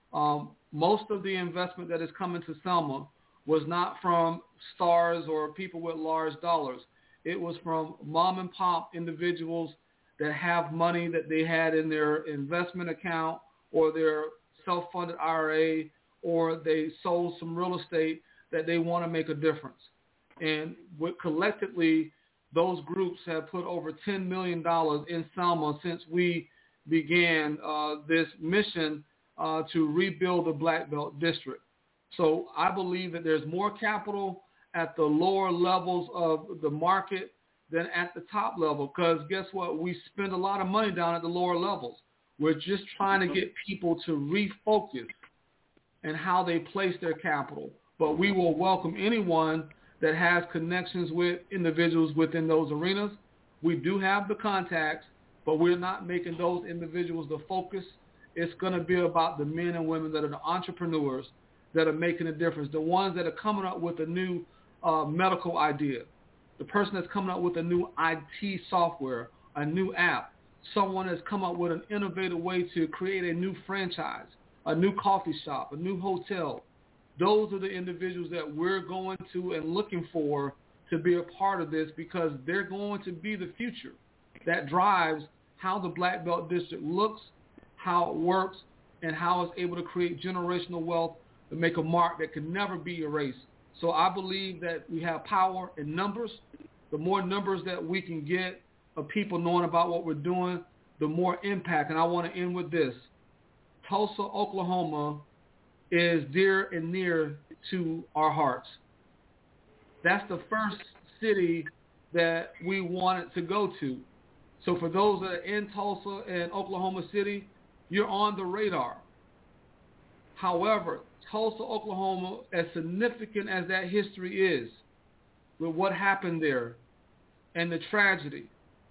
Most of the investment that is coming to Selma was not from stars or people with large dollars. It was from mom and pop individuals that have money that they had in their investment account or their self-funded IRA, or they sold some real estate that they want to make a difference. And collectively, those groups have put over $10 million in Selma since we began this mission to rebuild the Black Belt District. So I believe that there's more capital at the lower levels of the market than at the top level, because guess what? We spend a lot of money down at the lower levels. We're just trying to get people to refocus and how they place their capital. But we will welcome anyone that has connections with individuals within those arenas. We do have the contacts, but we're not making those individuals the focus. It's going to be about the men and women that are the entrepreneurs that are making a difference, the ones that are coming up with a new medical idea, the person that's coming up with a new IT software, a new app, someone that's come up with an innovative way to create a new franchise, a new coffee shop, a new hotel. Those are the individuals that we're going to and looking for to be a part of this, because they're going to be the future that drives how the Black Belt District looks, how it works, and how it's able to create generational wealth to make a mark that can never be erased. So I believe that we have power in numbers. The more numbers that we can get of people knowing about what we're doing, the more impact. And I want to end with this. Tulsa, Oklahoma is dear and near to our hearts. That's the first city that we wanted to go to. So for those that are in Tulsa and Oklahoma City, you're on the radar. However, Tulsa, Oklahoma, as significant as that history is, with what happened there and the tragedy,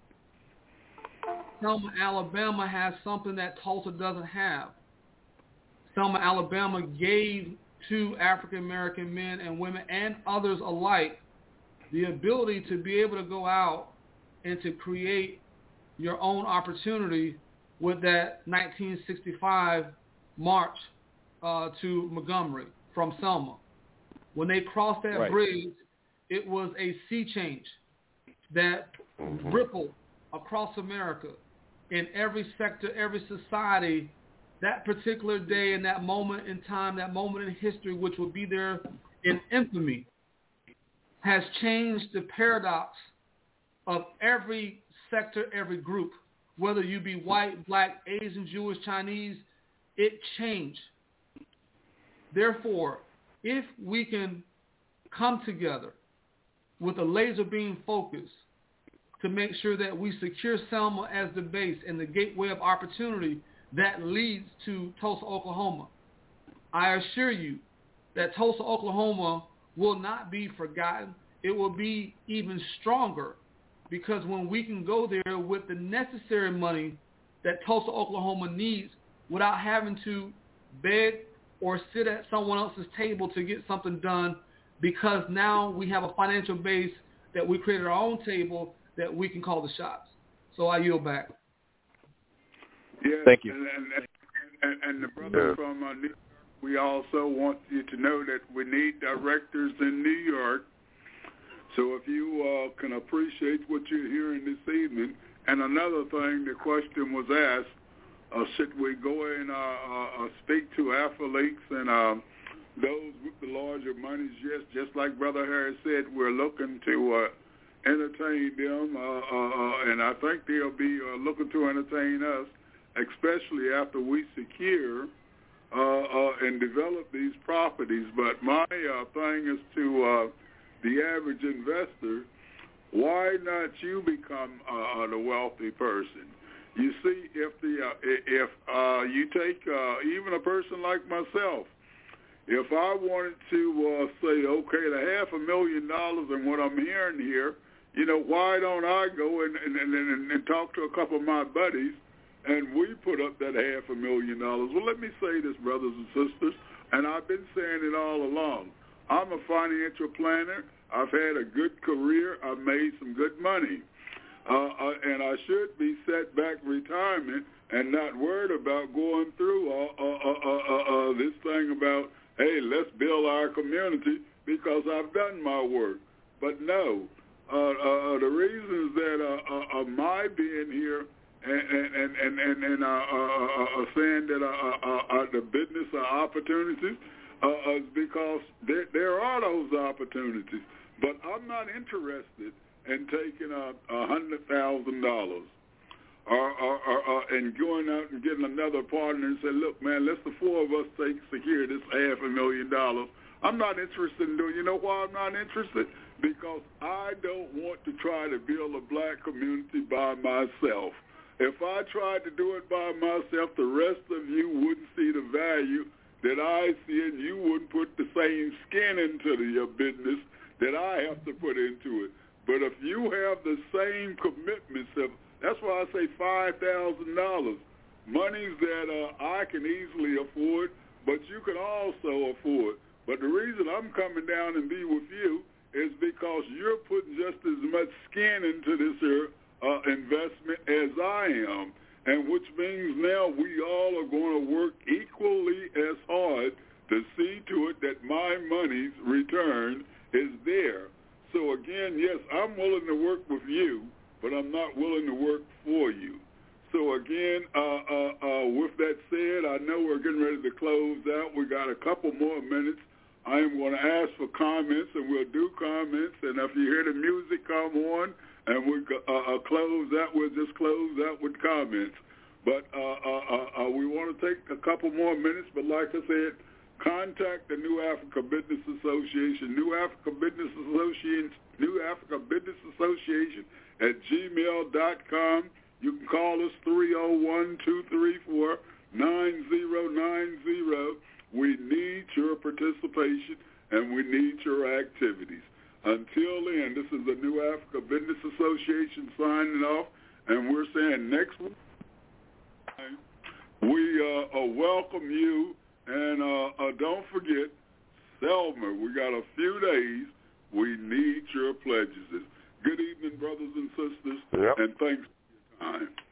Selma, Alabama has something that Tulsa doesn't have. Selma, Alabama gave to African-American men and women and others alike the ability to be able to go out and to create your own opportunity with that 1965 march to Montgomery from Selma. When they crossed that bridge, it was a sea change that rippled across America in every sector, every society. That particular day and that moment in time, that moment in history, which will be there in infamy, has changed the paradox of every sector, every group, whether you be white, black, Asian, Jewish, Chinese, it changed. Therefore, if we can come together with a laser beam focus to make sure that we secure Selma as the base and the gateway of opportunity that leads to Tulsa, Oklahoma. I assure you that Tulsa, Oklahoma will not be forgotten. It will be even stronger because when we can go there with the necessary money that Tulsa, Oklahoma needs without having to beg or sit at someone else's table to get something done, because now we have a financial base that we created our own table that we can call the shots. So I yield back. Yes, thank you. And the brother from New York, we also want you to know that we need directors in New York. So if you can appreciate what you're hearing this evening. And another thing, the question was asked, should we go and speak to athletes and those with the larger monies? Yes, just like Brother Harris said, we're looking to entertain them, and I think they'll be looking to entertain us, especially after we secure and develop these properties. But my thing is to the average investor, why not you become the wealthy person? You see, if you take even a person like myself, if I wanted to say, okay, the $500,000 and what I'm hearing here, why don't I go and talk to a couple of my buddies and we put up that $500,000? Well, let me say this, brothers and sisters, and I've been saying it all along. I'm a financial planner. I've had a good career. I've made some good money. And I should be set back retirement and not worried about going through this thing about, hey, let's build our community because I've done my work. But no, the reasons that my being here and saying that the business opportunities is because there are those opportunities. But I'm not interested in taking $100,000 and going out and getting another partner and say, look, man, let's the four of us secure this $500,000. I'm not interested in doing. You know why I'm not interested? Because I don't want to try to build a black community by myself. If I tried to do it by myself, the rest of you wouldn't see the value that I see, and you wouldn't put the same skin into your business that I have to put into it. But if you have the same commitments, that's why I say $5,000, monies that I can easily afford, but you can also afford. But the reason I'm coming down and be with you is because you're putting just as much skin into this investment as I am, and which means now we all are going to work equally as hard to see to it that my money's return is there. So again, yes, I'm willing to work with you, but I'm not willing to work for you. So again, with that said, I know we're getting ready to close out. We got a couple more minutes. I am going to ask for comments, and we'll do comments. And if you hear the music come on and we close out, we'll just close out with comments. But we want to take a couple more minutes. But like I said, contact the New Africa Business Association, New Africa Business Association at gmail.com. You can call us 301-234-9090. We need your participation and we need your activities. Until then, this is the New Africa Business Association signing off, and we're saying next week we welcome you. And don't forget, Selma, we got a few days. We need your pledges. Good evening, brothers and sisters, and thanks for your time.